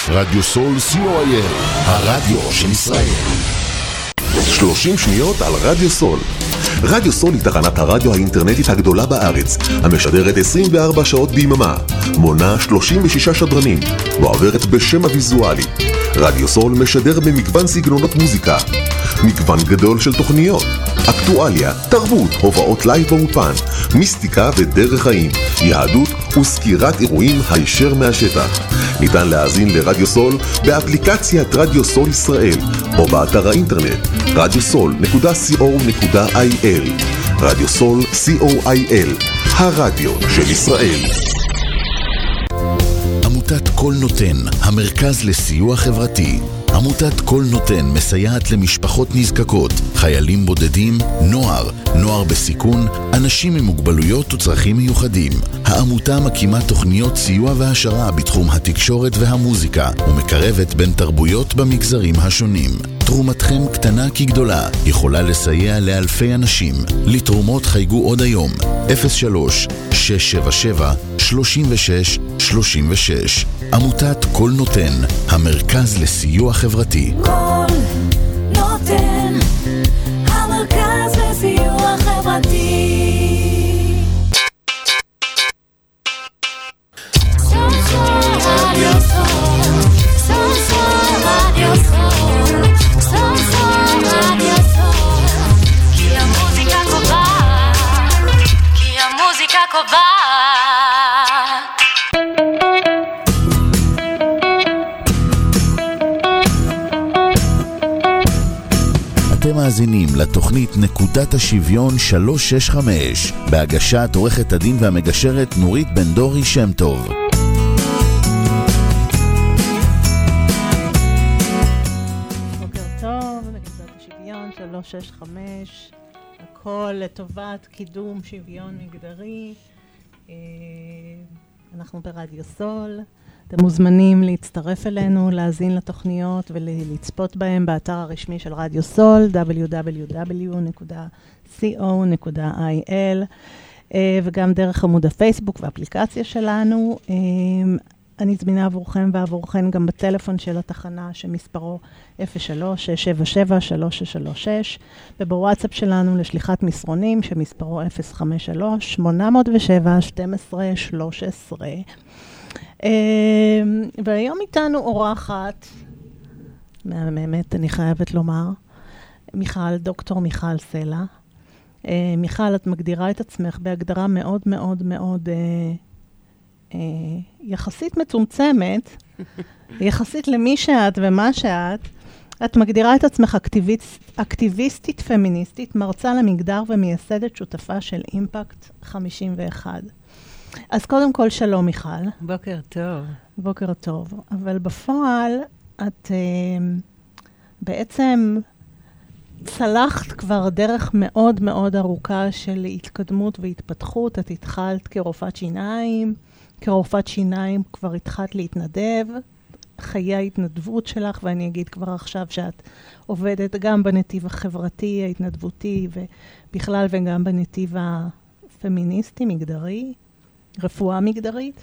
רדיו סול co.il, הרדיו של ישראל. 30 שניות על רדיו סול. רדיו סול היא תחנת הרדיו האינטרנטית הגדולה בארץ, המשדרת 24 שעות ביממה, מונה 36 שדרנים, ועוברת בשם הוויזואלי. רדיו סול משדר במגוון סגנונות מוזיקה, מגוון גדול של תוכניות, אקטואליה, תרבות, הופעות לייב באולפן, מיסטיקה ודרך חיים, יהדות וסקירת אירועים הישר מהשטח. ניתן להאזין לרדיו סול באפליקציית רדיו סול ישראל או באתר האינטרנט radiosol.co.il. רדיו סול co.il, הרדיו של ישראל. עמותת כל נותן, המרכז לסיוע חברתי. עמותת כל נותן מסייעת למשפחות נזקקות, חיילים בודדים, נוער בסיכון, אנשים עם מוגבלויות וצרכים מיוחדים. העמותה מקימה תוכניות סיוע והשרה בתחום התקשורת והמוזיקה, ומקרבת בין תרבויות במגזרים השונים. תרומתכם קטנה כגדולה, יכולה לסייע לאלפי אנשים. לתרומות חייגו עוד היום, 03-677-3636. עמותת כל נותן, המרכז לסיוע חברתי. כל נותן, המרכז לסיוע חברתי. אתם מאזינים לתוכנית נקודת השוויון 365, בהגשת עורכת הדין והמגשרת נורית בן דורי שם טוב. בוקר טוב, נקודת השוויון 365, הכל לטובת קידום שוויון מגדרי. אנחנו ברדיו סול. אתם מוזמנים להצטרף אלינו, להאזין לתוכניות ולצפות בהם באתר הרשמי של רדיו סול, www.co.il, וגם דרך עמוד הפייסבוק ואפליקציה שלנו. אני זמינה עבורכם ועבורכן גם בטלפון של התחנה שמספרו 03-677-3636, ובוואטסאפ שלנו לשליחת מסרונים שמספרו 053-807-1213. והיום איתנו אורחת, באמת אני חייבת לומר, דוקטור מיכל סלע. מיכל, את מגדירה את עצמך בהגדרה מאוד מאוד מאוד יחסית מצומצמת, יחסית למי שאת ומה שאת. את מגדירה את עצמך אקטיביסטית פמיניסטית, מרצה למגדר ומייסדת שותפה של אימפקט 51. אז קודם כל שלום מיכל. בוקר טוב. בוקר טוב. אבל בפועל את בעצם צלחת כבר דרך מאוד מאוד ארוכה של התקדמות והתפתחות. את התחלת כרופאת שיניים. כרופאת שיניים כבר התחלת להתנדב. חיי ההתנדבות שלך, ואני אגיד כבר עכשיו שאת עובדת גם בנתיב החברתי, ההתנדבותי, ובכלל וגם בנתיב הפמיניסטי, מגדרי. רפואה מגדרית.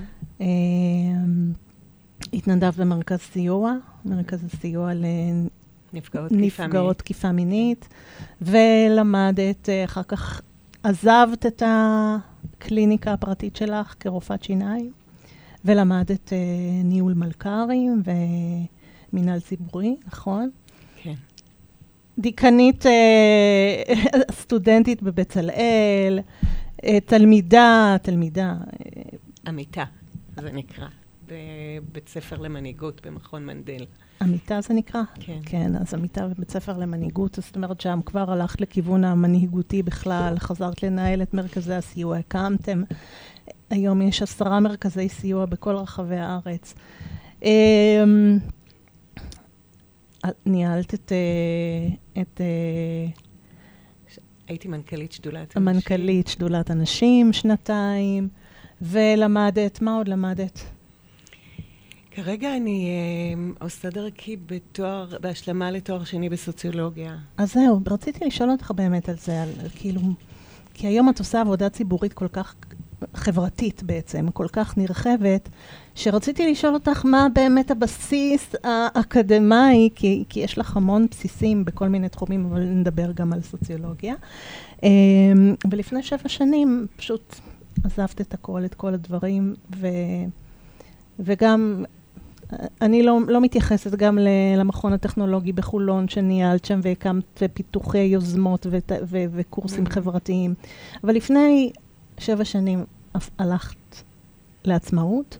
התנדב במרכז סיוע, מרכז הסיוע לנפגעות תקיפה מינית, ולמדת, אחר כך עזבת את הקליניקה הפרטית שלך כרופאת שיניים, ולמדת ניהול מלכ"רים ומינהל ציבורי, נכון? כן. דיקנית סטודנטית בבצלאל, תלמידה. עמיתה, זה נקרא, בבית ספר למנהיגות במכון מנדל. עמיתה זה נקרא? כן. כן, אז עמיתה בבית ספר למנהיגות, זאת אומרת שם כבר הלכת לכיוון המנהיגותי בכלל, חזרת לנהל את מרכזי הסיוע, הקמתם. היום יש 10 מרכזי סיוע בכל רחבי הארץ. ניהלת את הייתי מנכ"לית שדולת אנשים. מנכ"לית שדולת אנשים 2 ולמדת, מה עוד למדת? כרגע אני עושה דרכי בהשלמה לתואר שני בסוציולוגיה. אז זהו, רציתי לשאול אותך באמת על זה, כאילו, כי היום את עושה עבודה ציבורית כל כך חברתית בעצם, כל כך נרחבת, שרציתי לשאול אותך מה באמת הבסיס האקדמי, כי יש לך המון בסיסים בכל מיני תחומים, אבל נדבר גם על סוציולוגיה. ולפני 7 שנים פשוט עזבת את הכל, את כל הדברים, וגם אני לא מתייחסת גם למכון הטכנולוגי בחולון, שניהלת שם והקמת פיתוחי יוזמות וקורסים חברתיים. אבל לפני 7 שנים הלכת לעצמאות,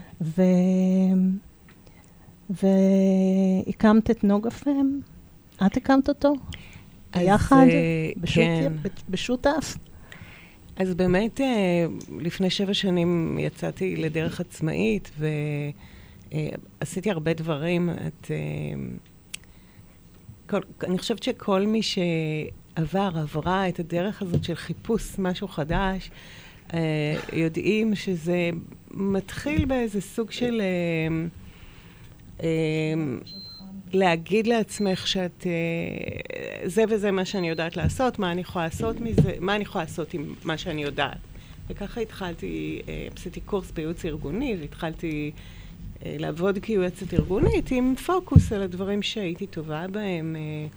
והקמת את נוגה-פם. את הקמת אותו? ביחד? בשותף? אז באמת, לפני 7 שנים יצאתי לדרך עצמאית, ועשיתי הרבה דברים. אני חושבת שכל מי עברה את הדרך הזאת של חיפוש משהו חדש, יודעים שזה מתחיל באיזה סוג של להגיד לעצמך שאת זה וזה מה שאני יודעת לעשות, מה אני יכולה לעשות מזה, מה אני יכולה לעשות עם מה שאני יודעת. וככה התחלתי, עשיתי קורס בייעוץ ארגוני, והתחלתי לעבוד כיועצת ארגונית עם פוקוס על הדברים שהייתי טובה בהם,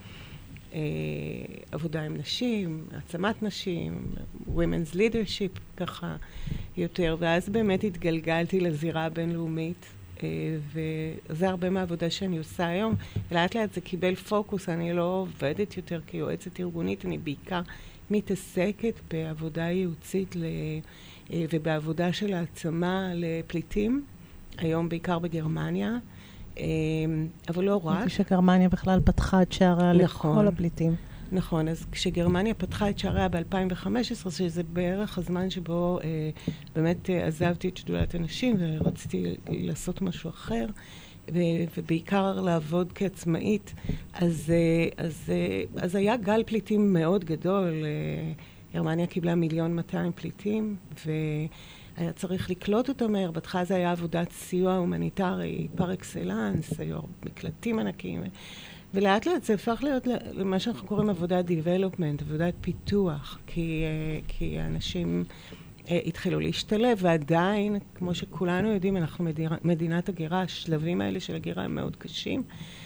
עבודה עם נשים, העצמת נשים, women's leadership, ככה יותר. ואז באמת התגלגלתי לזירה הבינלאומית, וזה הרבה מהעבודה שאני עושה היום. לאט לאט זה קיבל פוקוס, אני לא עובדת יותר כיועצת ארגונית, אני בעיקר מתעסקת בעבודה ייעוצית ובעבודה של העצמה לפליטים, היום בעיקר בגרמניה. אבל לא רק. שגרמניה בכלל פתחה את שעריה לכל הפליטים. נכון, אז כשגרמניה פתחה את שעריה ב-2015, שזה בערך הזמן שבו באמת עזבתי את שדולת הנשים ורציתי לעשות משהו אחר, ובעיקר לעבוד כעצמאית, אז היה גל פליטים מאוד גדול. גרמניה קיבלה 1,200,000 פליטים, היה צריך לקלוט אותו מהר. בהתחלה זה היה עבודת סיוע הומניטרי, פר אקסלנס, היו מקלטים ענקים. ולאט לאט זה הפך להיות למה שאנחנו קוראים עבודת development, עבודת פיתוח, כי האנשים התחילו להשתלב, ועדיין, כמו שכולנו יודעים, אנחנו מדינת הגירה, השלבים האלה של הגירה הם מאוד קשים.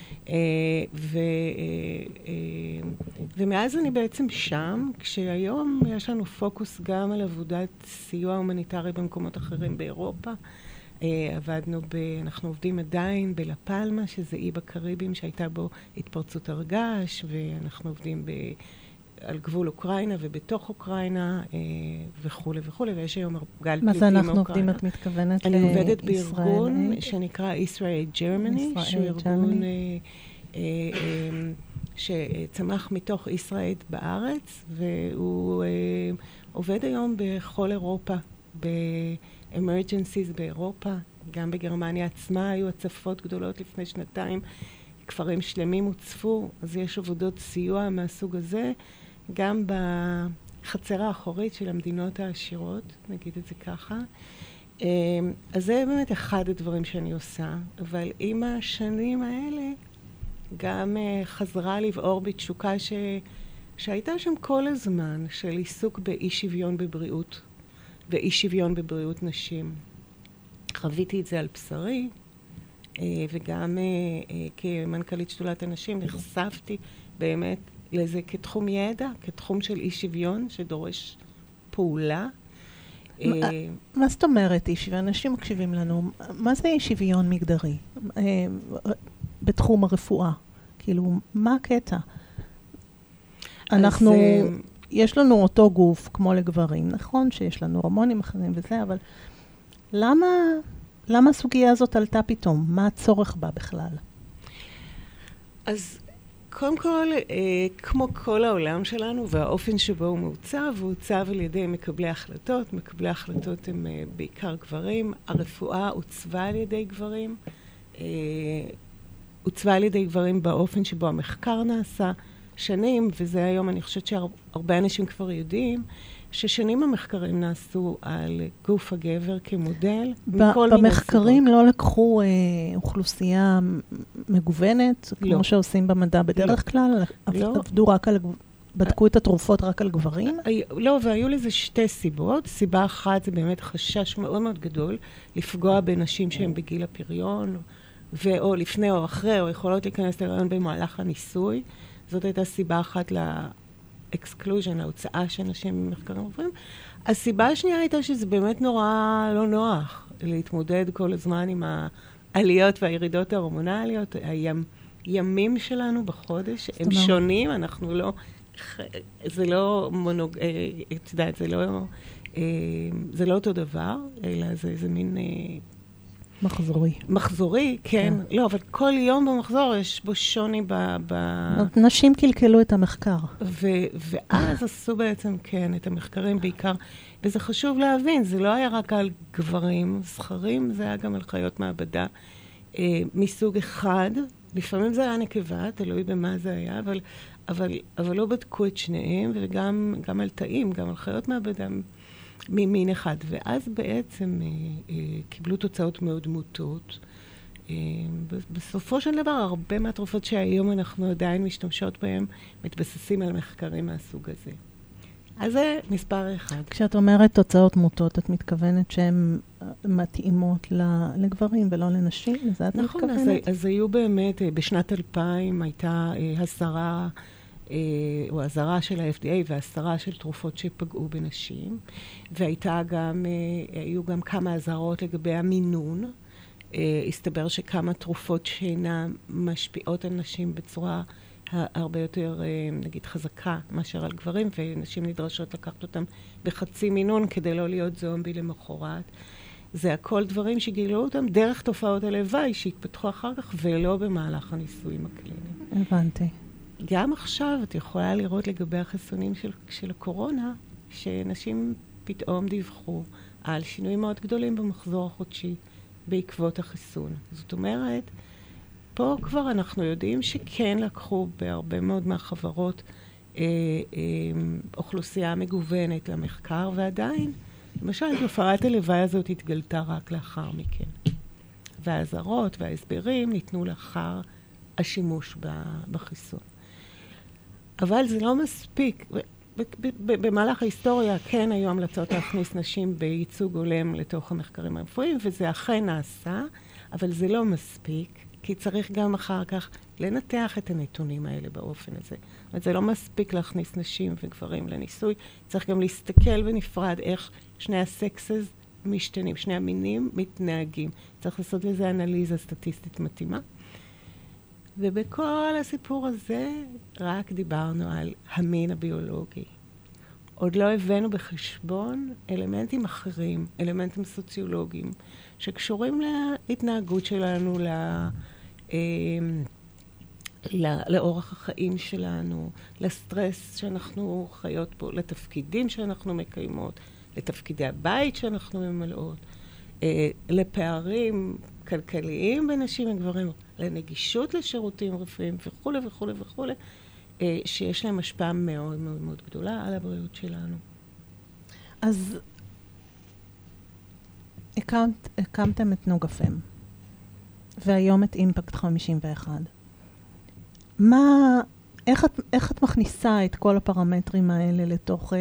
ומאז אני בעצם שם, כשהיום יש לנו פוקוס גם על עבודת סיוע הומניטרי במקומות אחרים באירופה. אנחנו עובדים עדיין בלפלמה, שזה אי בקריבים שהייתה בו התפרצות הרגש, ואנחנו עובדים על גבול אוקראינה ובתוך אוקראינה וכו' וכו', ויש היום גל פליטים מאוקראינה. מה זה אנחנו עובדים? את מתכוונת לישראל? אני עובדת בארגון שנקרא Israel Germany, שהוא ארגון שצמח מתוך ישראל בארץ, והוא עובד היום בכל אירופה, ב-emergencies באירופה, גם בגרמניה עצמה היו הצפות גדולות לפני 2 כפרים שלמים הוצפו, אז יש עבודות סיוע מהסוג הזה, גם בחצר האחורית של המדינות העשירות, נגיד את זה ככה. אז זה באמת אחד הדברים שאני עושה, אבל עם השנים האלה גם חזרה לבעור בתשוקה שהייתה שם כל הזמן, של עיסוק באי שוויון בבריאות, ואי שוויון בבריאות נשים. חוויתי את זה על בשרי, וגם כמנכ"לית שדולת הנשים נחשפתי באמת לזה כתחום ידע, כתחום של אי שוויון שדורש פעולה. מה זאת אומרת אי שוויון? אנשים מקשיבים לנו. מה זה אי שוויון מגדרי? בתחום הרפואה. כאילו, מה הקטע? יש לנו אותו גוף כמו לגברים, נכון שיש לנו הורמונים אחרים וזה, אבל למה הסוגיה הזאת עלתה פתאום? מה הצורך בה בכלל? אז קודם כל, כמו כל העולם שלנו והאופן שבו הוא מעוצב, הוא עוצב על ידי מקבלי החלטות. מקבלי החלטות הם בעיקר גברים. הרפואה עוצבה על ידי גברים. עוצבה על ידי גברים באופן שבו המחקר נעשה שנים, וזה היום אני חושבת שהרבה אנשים כבר יודעים, ששנים המחקרים נעשו על גוף הגבר כמודל. במחקרים לא לקחו אוכלוסייה מגוונת, כמו שעושים במדע בדרך כלל? עבדו רק על בדקו את התרופות רק על גברים? לא, והיו לזה שתי סיבות. סיבה אחת זה באמת חשש מאוד מאוד גדול לפגוע בנשים שהן בגיל הפריון, או לפני או אחרי, או יכולות להיכנס להיריון במהלך הניסוי. זאת הייתה סיבה אחת לאקסקלוז'ן, ההוצאה של נשים במחקרים עוברים. הסיבה השנייה הייתה שזה באמת נורא לא נוח להתמודד כל הזמן עם העליות והירידות ההורמונליות. הימים שלנו בחודש הם שונים, אנחנו לא... זה לא את יודעת, זה לא אותו דבר, אלא זה מין... מחזורי. מחזורי, כן. לא, אבל כל יום במחזור יש בו שוני נשים קלקלו את המחקר. ואז עשו בעצם, כן, את המחקרים בעיקר. וזה חשוב להבין, זה לא היה רק על גברים זכרים, זה היה גם על חיות מעבדה מסוג אחד. לפעמים זה היה נקבה, תלוי במה זה היה, אבל לא בדקו את שניהם, וגם על תאים, גם על חיות מעבדה ממין אחד. ואז בעצם קיבלו תוצאות מאוד מוטות. בסופו של דבר, הרבה מהתרופות שהיום אנחנו עדיין משתמשות בהן, מתבססים על מחקרים מהסוג הזה. אז זה מספר אחד. כשאת אומרת תוצאות מוטות, את מתכוונת שהן מתאימות לגברים ולא לנשים? לזה את מתכוונת? נכון, אז היו באמת, בשנת 2000 הייתה הסרה, או הזרה של ה-FDA והסרה של תרופות שפגעו בנשים, היו גם כמה הזרות לגבי המינון. הסתבר שכמה תרופות שאינן משפיעות על נשים בצורה הרבה יותר, נגיד, חזקה מאשר על גברים, ונשים נדרשות לקחת אותם בחצי מינון כדי לא להיות זומבי למחרת. זה הכל דברים שגילו אותם דרך תופעות הלוואי שהתפתחו אחר כך, ולא במהלך הניסויים הקליניים. הבנתי. גם עכשיו את יכולה לראות לגבי החיסונים של הקורונה, שנשים פתאום דיווחו על שינויים מאוד גדולים במחזור החודשי בעקבות החיסון. זאת אומרת, פה כבר אנחנו יודעים שכן לקחו בהרבה מאוד מהחברות אוכלוסייה מגוונת למחקר, ועדיין, למשל, תופעת הלוואי הזאת התגלתה רק לאחר מכן. והאזהרות וההסברים ניתנו לאחר השימוש בחיסון. אבל זה לא מספיק. במהלך ההיסטוריה כן היו המלצות להכניס נשים בייצוג הולם לתוך המחקרים הרפואיים, וזה אכן נעשה, אבל זה לא מספיק, כי צריך גם אחר כך לנתח את הנתונים האלה באופן הזה. אבל זה לא מספיק להכניס נשים וגברים לניסוי, צריך גם להסתכל בנפרד איך שני הסקסס משתנים, שני המינים מתנהגים. צריך לעשות לזה אנליזה סטטיסטית מתאימה. ובכל הסיפור הזה רק דיברנו על המין הביולוגי. עוד לא הבאנו בחשבון אלמנטים אחרים, אלמנטים סוציולוגיים, שקשורים להתנהגות שלנו, לאורח החיים שלנו, לסטרס שאנחנו חיות בו, לתפקידים שאנחנו מקיימות, לתפקידי הבית שאנחנו ממלאות, לפערים כלכליים בין נשים וגברים, לנגישות לשירותים רפואיים וכו' וכו' וכו', שיש להם השפעה מאוד מאוד מאוד גדולה על הבריאות שלנו. אז הקמתם את נוגפם, והיום את אימפקט 51. איך את מכניסה את כל הפרמטרים האלה לתוך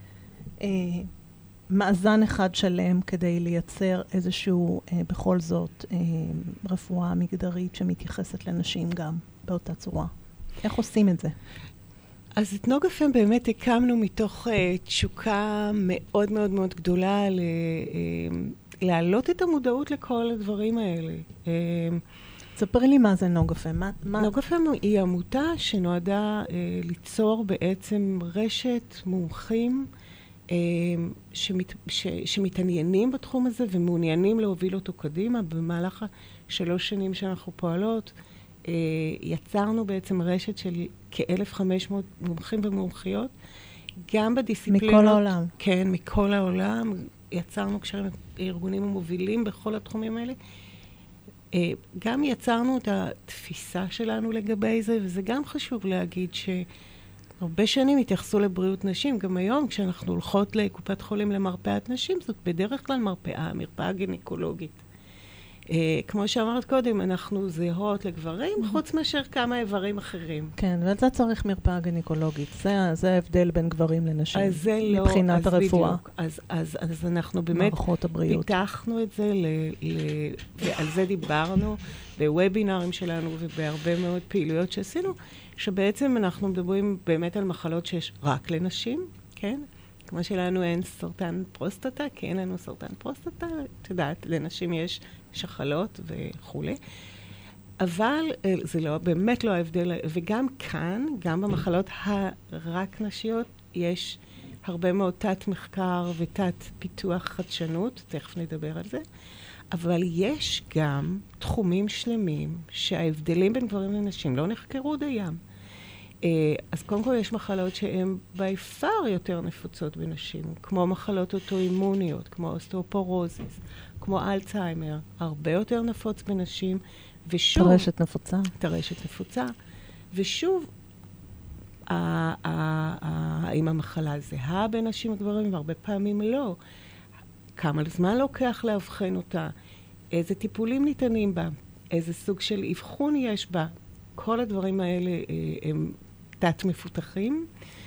מאזן אחד שלם כדי לייצר איזשהו, בכל זאת, רפואה מגדרית שמתייחסת לנשים גם באותה צורה? איך עושים את זה? אז את נוגפם באמת הקמנו מתוך תשוקה מאוד מאוד מאוד גדולה להעלות את המודעות לכל הדברים האלה. ספרי לי מה זה נוגפם. נוגפם היא עמותה שנועדה ליצור בעצם רשת מומחים שמתעניינים בתחום הזה ומעוניינים להוביל אותו קדימה. במהלך 3 שנים שאנחנו פועלות, יצרנו בעצם רשת של כ-1,500 מומחים ומומחיות, גם בדיסציפלינות. מכל העולם. כן, מכל העולם. יצרנו קשרים עם ארגונים המובילים בכל התחומים האלה. גם יצרנו את התפיסה שלנו לגבי זה, וזה גם חשוב להגיד שהרבה שנים התייחסו לבריאות נשים. גם היום, כשאנחנו הולכות לקופת חולים למרפאת נשים, זאת בדרך כלל מרפאה גינקולוגית. כמו שאמרת קודם, אנחנו זהות לגברים, חוץ מאשר כמה איברים אחרים. כן, ועל זה צריך מרפאה גינקולוגית. זה ההבדל בין גברים לנשים. אז זה לא, מבחינת אז הרפואה. בדיוק. אז אנחנו באמת פיתחנו את זה, ועל זה דיברנו בוובינרים שלנו ובהרבה מאוד פעילויות שעשינו, שבעצם אנחנו מדברים באמת על מחלות שיש רק לנשים, כן? כמו שלנו אין סרטן פרוסטטה, כי אין לנו סרטן פרוסטטה, את יודעת, לנשים יש שחלות וכו'. אבל זה לא, באמת לא ההבדל, וגם כאן, גם במחלות הרק נשיות, יש הרבה מאוד תת מחקר ותת פיתוח חדשנות, תכף נדבר על זה, אבל יש גם תחומים שלמים שההבדלים בין גברים לנשים לא נחקרו דיים. אז קודם כל יש מחלות שהן ביפר יותר נפוצות בנשים, כמו מחלות אוטואימוניות, כמו אוסטאופורוזיס, כמו אלצהיימר, הרבה יותר נפוץ בנשים, ושוב... טרשת נפוצה. טרשת נפוצה. ושוב, האם המחלה זהה בין נשים וגברים, והרבה פעמים לא. כמה זמן לוקח להבחן אותה, איזה טיפולים ניתנים בה, איזה סוג של אבחון יש בה. כל הדברים האלה הם תת מפותחים,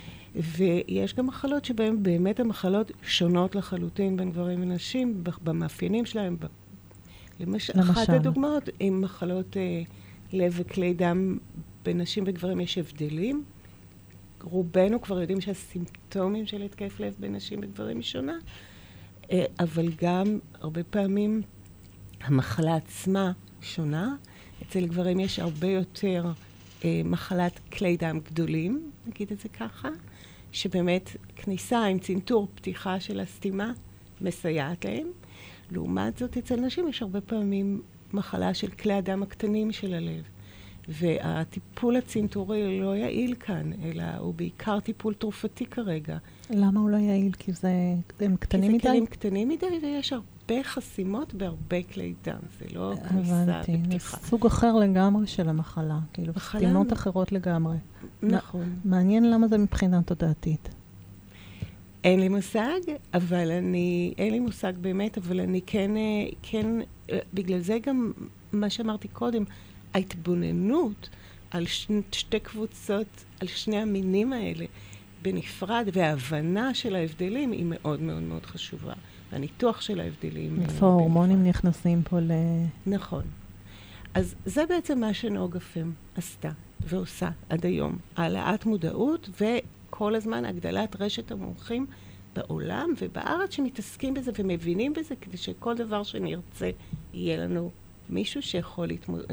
ויש גם מחלות שבהן באמת המחלות שונות לחלוטין בין גברים ונשים, במאפיינים שלהם. למשל. אחת הדוגמאות עם מחלות לב וכלי דם בין נשים וגברים יש הבדלים. רובנו כבר יודעים שהסימפטומים של התקף לב בין נשים וגברים היא שונה, אבל גם הרבה פעמים המחלה עצמה שונה. אצל גברים יש הרבה יותר מחלת כלי דם גדולים, נגיד את זה ככה, שבאמת כניסה עם צנתור פתיחה של הסתימה מסייעת להם. לעומת זאת, אצל נשים יש הרבה פעמים מחלה של כלי הדם הקטנים של הלב. והטיפול הצנתורי לא יעיל כאן, אלא הוא בעיקר טיפול תרופתי כרגע. למה הוא לא יעיל? כי הם קטנים מדי? כי זה כלים קטנים מדי, ויש הרבה חסימות בהרבה כלי דם. זה לא כניסה בפתיחה. זה סוג אחר לגמרי של המחלה. כאילו, סתימות אחרות לגמרי. נכון. מעניין למה זה מבחינה תודעתית. אין לי מושג, אין לי מושג באמת, אבל אני כן, בגלל זה גם מה שאמרתי קודם, ההתבוננות על שתי קבוצות, על שני המינים האלה בנפרד, וההבנה של ההבדלים היא מאוד מאוד מאוד חשובה. הניתוח של ההבדלים. איפה ההורמונים נכנסים פה נכון. אז זה בעצם מה שנוגה פם עשתה ועושה עד היום. העלאת מודעות וכל הזמן הגדלת רשת המומחים בעולם ובארץ שמתעסקים בזה ומבינים בזה, כדי שכל דבר שנרצה יהיה לנו מישהו שיכול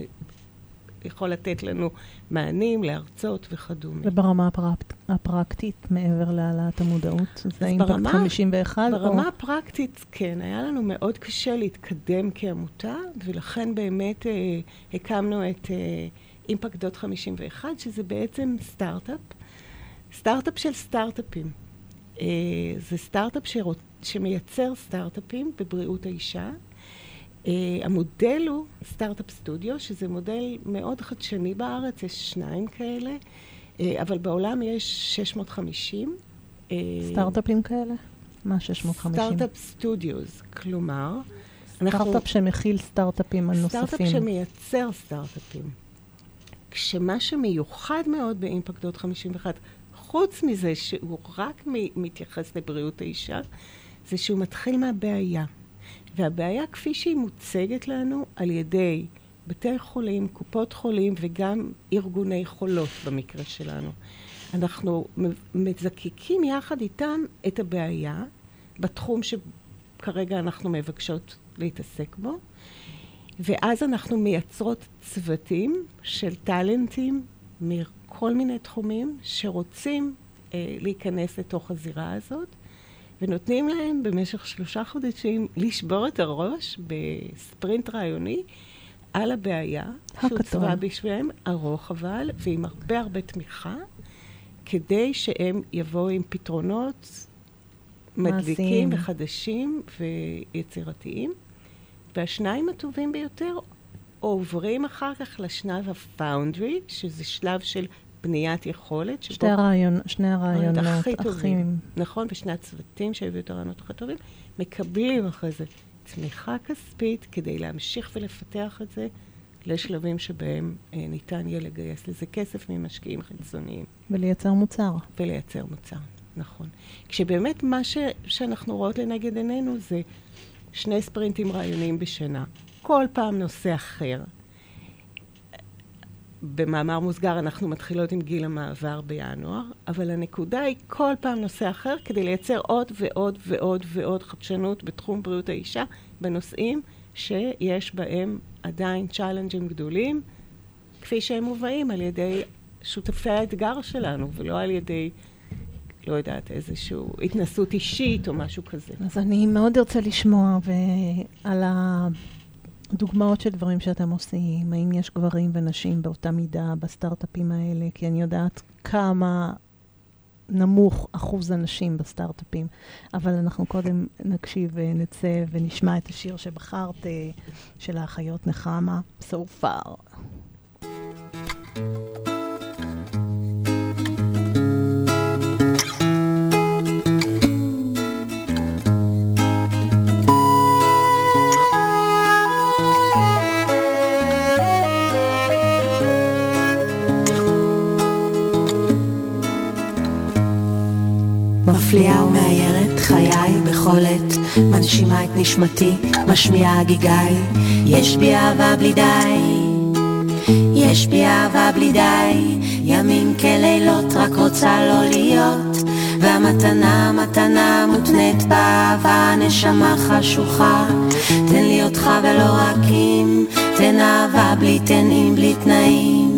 יכול לתת לנו מענים, להרצות וכדומה. וברמה הפרקטית, מעבר להעלאת המודעות, זה אימפקט 51? ברמה הפרקטית, כן. היה לנו מאוד קשה להתקדם כעמותה, ולכן באמת הקמנו את אימפקט 51, שזה בעצם סטארט-אפ. סטארט-אפ של סטארט-אפים. זה סטארט-אפ שמייצר סטארט-אפים בבריאות האישה. המודל הוא סטארט-אפ סטודיו, שזה מודל מאוד חדשני בארץ, יש 2 כאלה, אבל בעולם יש 650. סטארט-אפים כאלה? מה 650? סטארט-אפ סטודיוס, כלומר... סטארט-אפ שמכיל סטארט-אפים נוספים. סטארט-אפ שמייצר סטארט-אפים. כשמה שמיוחד מאוד באימפקט 51, חוץ מזה שהוא רק מתייחס לבריאות האישה, זה שהוא מתחיל מהבעיה. והבעיה כפי שהיא מוצגת לנו על ידי בתי חולים, קופות חולים וגם ארגוני חולות במקרה שלנו. אנחנו מזקקים יחד איתם את הבעיה בתחום שכרגע אנחנו מבקשות להתעסק בו, ואז אנחנו מייצרות צוותים של טלנטים מכל מיני תחומים שרוצים להיכנס לתוך הזירה הזאת, ונותנים להם במשך 3 חודשים לשבור את הראש בספרינט רעיוני על הבעיה. שהוצבה בשבילם, ארוך אבל, ועם הרבה תמיכה, כדי שהם יבואו עם פתרונות מדליקים וחדשים ויצירתיים. והשניים הטובים ביותר עוברים אחר כך לשלב הפאונדרי, שזה שלב של בניית יכולת. שני הרעיונות הכי טובים. נכון, ושני הצוותים שהביאו את הרעיונות הכי טובים, מקבלים אחרי זה תמיכה כספית כדי להמשיך ולפתח את זה לשלבים שבהם ניתן יהיה לגייס לזה כסף ממשקיעים חיצוניים. ולייצר מוצר. ולייצר מוצר, נכון. כשבאמת מה שאנחנו רואות לנגד עינינו זה 2 ספרינטים רעיוניים בשנה. כל פעם נושא אחר. במאמר מוסגר אנחנו מתחילות עם גיל המעבר בינואר, אבל הנקודה היא כל פעם נושא אחר כדי לייצר עוד ועוד ועוד ועוד חדשנות בתחום בריאות האישה, בנושאים שיש בהם עדיין צ'אלנג'ים גדולים, כפי שהם מובאים על ידי שותפי האתגר שלנו, ולא על ידי, לא יודעת, איזושהי התנסות אישית או משהו כזה. אז אני מאוד ארצה לשמוע על דוגמאות של דברים שאתם עושים, האם יש גברים ונשים באותה מידה בסטארט-אפים האלה, כי אני יודעת כמה נמוך אחוז הנשים בסטארט-אפים, אבל אנחנו קודם נקשיב ונצא ונשמע את השיר שבחרת של האחיות נחמה, So Far. מפליאה ומאיירת חיי בכל עת, מנשימה את נשמתי, משמיעה גיגי. יש בי אהבה בלי די, יש בי אהבה בלי די, ימים כלילות רק רוצה לא להיות, והמתנה מתנה מותנית באהבה, נשמה חשוכה, תן לי אותך ולא רק אם, תן אהבה בלי תנאים בלי תנאים.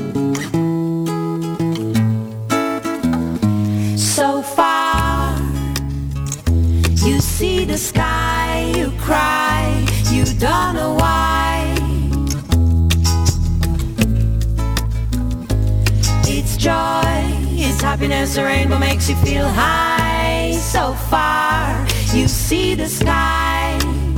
So far, you see the sky, you cry, you don't know why. It's joy, it's happiness, the rainbow makes you feel high. So far, you see the sky.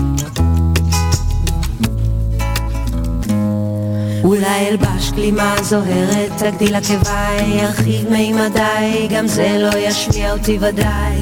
אולי אלבש כלימה זוהרת, תגדיל עקביי, ירחיב מימדיי, גם זה לא ישמיע אותי ודאי.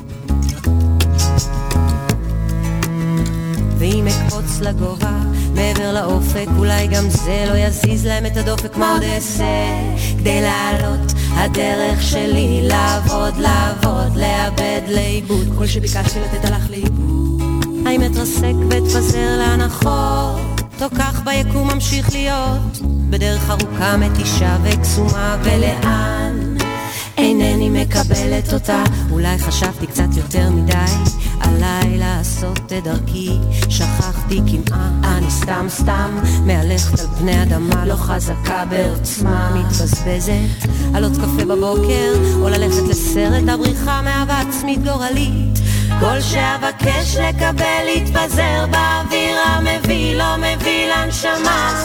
ואם אקפוץ לגובה, מעבר לאופק, אולי גם זה לא יזיז להם את הדופק. מה עוד אעשה כדי לעלות? הדרך שלי לעבוד, לעבוד, לאבד, לאיבוד. כל שביקשתי לתת הלך לאיבוד. האם אתרסק ואתפזר להנחות? תוקח ביקום ממשיך להיות בדרך ארוכה מתישה וקסומה, ולאן אינני מקבלת אותה. אולי חשבתי קצת יותר מדי עליי לעשות את דרכי, שכחתי כמעט, אני סתם מהלכת על פני אדמה, לא חזקה בעוצמה, מתבזבזת על עוד קפה בבוקר או ללכת לסרט, הבריחה מאהבה עצמית גורלית. כל שאבקש לקבל יתפזר באוויר, המביא לא מביא לנשמה.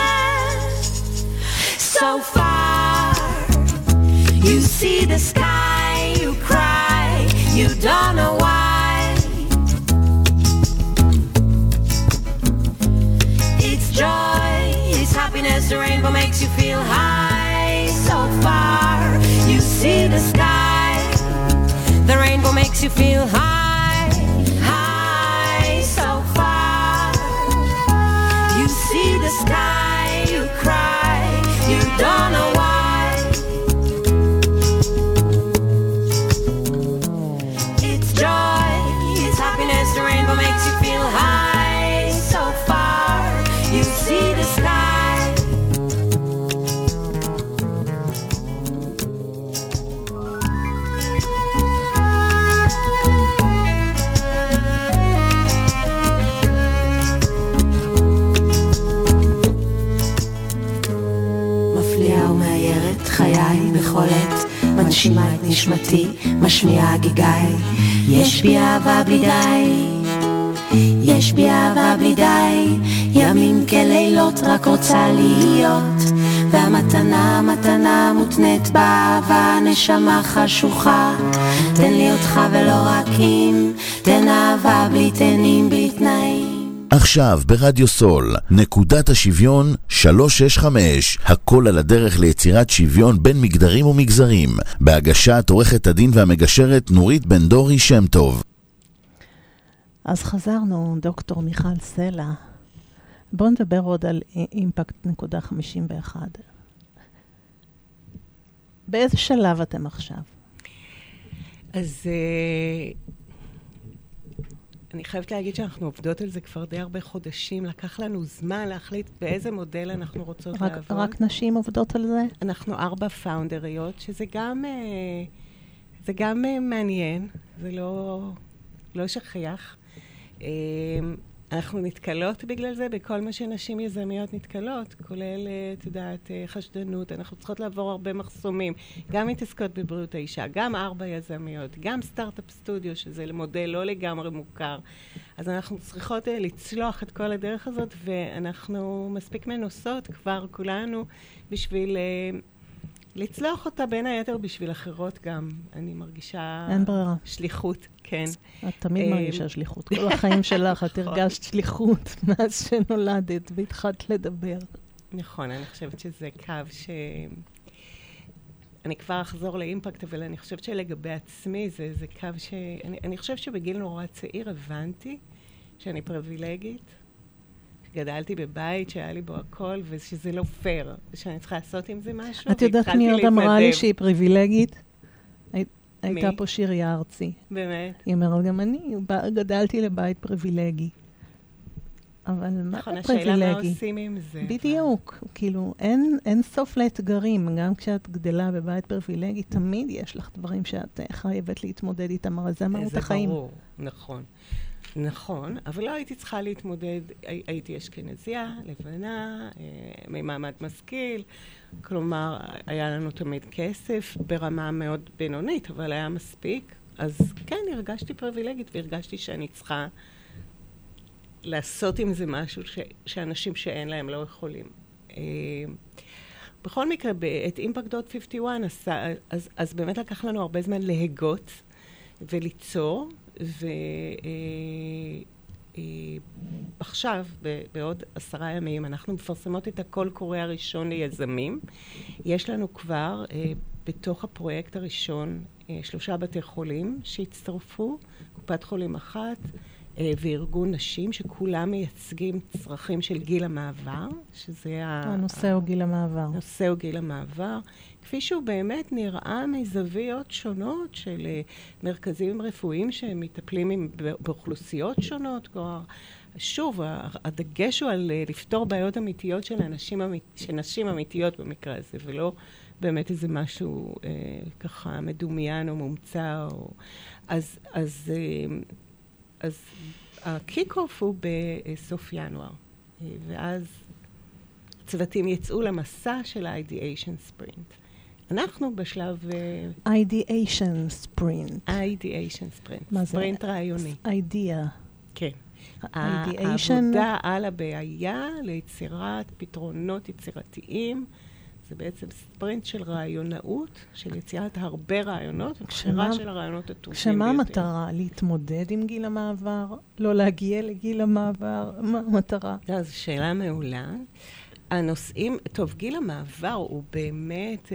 So far, you see the sky, you cry, you don't know why. It's joy, it's happiness, the rainbow makes you feel high. So far, you see the sky, the rainbow makes you feel high. See the sky, you cry, you don't know why. It's joy, it's happiness, the rainbow makes you feel high. So far, you see the sky. חיי בכל עת, מנשימה את נשמתי, משמיעה גיגי. יש בי אהבה בלי די, יש בי אהבה בלי די, ימים כלילות רק רוצה להיות, והמתנה מתנה מותנית באהבה, נשמה חשוכה, תן לי אותך ולא רק אם, תן אהבה בלי תנים בלי תנאים. עכשיו ברדיו סול, נקודת השוויון 365, הכל על הדרך ליצירת שוויון בין מגדרים ומגזרים, בהגשת עורכת הדין והמגשרת נורית בן דורי שם טוב. אז חזרנו, דוקטור מיכל סלע. בואו נדבר עוד על אימפקט.51. באיזה שלב אתם עכשיו? אז אני חייבת להגיד שאנחנו עובדות על זה כבר די הרבה חודשים. לקח לנו זמן להחליט באיזה מודל אנחנו רוצות לעבוד. רק נשים עובדות על זה? אנחנו 4 פאונדריות, שזה גם מעניין, זה לא שכיח. אנחנו נתקלות בגלל זה, בכל מה שנשים יזמיות נתקלות, כולל, את יודעת, חשדנות. אנחנו צריכות לעבור הרבה מחסומים, גם מתעסקות בבריאות האישה, גם 4 יזמיות, גם סטארט-אפ סטודיו, שזה מודל לא לגמרי מוכר. אז אנחנו צריכות לצלוח את כל הדרך הזאת, ואנחנו מספיק מנוסות כבר כולנו בשביל לצלוח אותה בין היתר בשביל אחרות גם. אני מרגישה... אין ברירה. שליחות, כן. את תמיד מרגישה שליחות. כל החיים שלך את הרגשת שליחות מאז שנולדת והתחלת לדבר. נכון, אני חושבת שזה קו אני כבר אחזור לאימפקט, אבל אני חושבת שלגבי עצמי זה קו אני חושבת שבגיל נורא צעיר הבנתי שאני פריבילגית. גדלתי בבית שהיה לי בו הכל, ושזה לא פייר, ושאני צריכה לעשות עם זה משהו. את יודעת מי עוד אמרה לי שהיא פריבילגית? הייתה פה שיריה ארצי. באמת? היא אומרת, גם אני גדלתי לבית פריבילגי. אבל מה פריבילגי? השאלה מה עושים עם זה. בדיוק. כאילו, אין סוף לאתגרים. גם כשאת גדלה בבית פריבילגי, תמיד יש לך דברים שאת חייבת להתמודד איתם. הרי זה מהות החיים. זה ברור, נכון. נכון, אבל לא הייתי צריכה להתמודד, הייתי אשכנזיה, לבנה, ממעמד משכיל, כלומר, היה לנו תמיד כסף ברמה מאוד בינונית, אבל היה מספיק, אז כן, הרגשתי פריבילגית, והרגשתי שאני צריכה לעשות עם זה משהו שאנשים שאין להם לא יכולים. בכל מקרה, את Impact.51, אז באמת לקח לנו הרבה זמן להגות וליצור, ועכשיו, בעוד 10 ימים, אנחנו מפרסמות את הקול קורא הראשון ליזמים. יש לנו כבר בתוך הפרויקט הראשון 3 בתי חולים שהצטרפו, קופת חולים אחת וארגון נשים, שכולם מייצגים צרכים של גיל המעבר, שזה הנושא הוא גיל המעבר. הנושא הוא גיל המעבר. כפי שהוא באמת נראה מזוויות שונות של מרכזים רפואיים שמטפלים באוכלוסיות שונות. שוב, הדגש הוא על לפתור בעיות אמיתיות של נשים אמיתיות במקרה הזה, ולא באמת איזה משהו ככה מדומיין או מומצא. אז הקיק-אוף הוא בסוף ינואר, ואז צוותים יצאו למסע של ה-Ideation Sprint. אנחנו בשלב... Ideation Sprint. Ideation Sprint. מה זה? ספרינט רעיוני. Idea. כן. Ideation. העבודה על הבעיה ליצירת פתרונות יצירתיים. זה בעצם ספרינט של רעיונאות, של יצירת הרבה רעיונות, ובחירה של הרעיונות הטובים ביותר. כשמה המטרה? להתמודד עם גיל המעבר? לא להגיע לגיל המעבר? מה המטרה? זו שאלה מעולה. הנושאים, טוב, גיל המעבר הוא באמת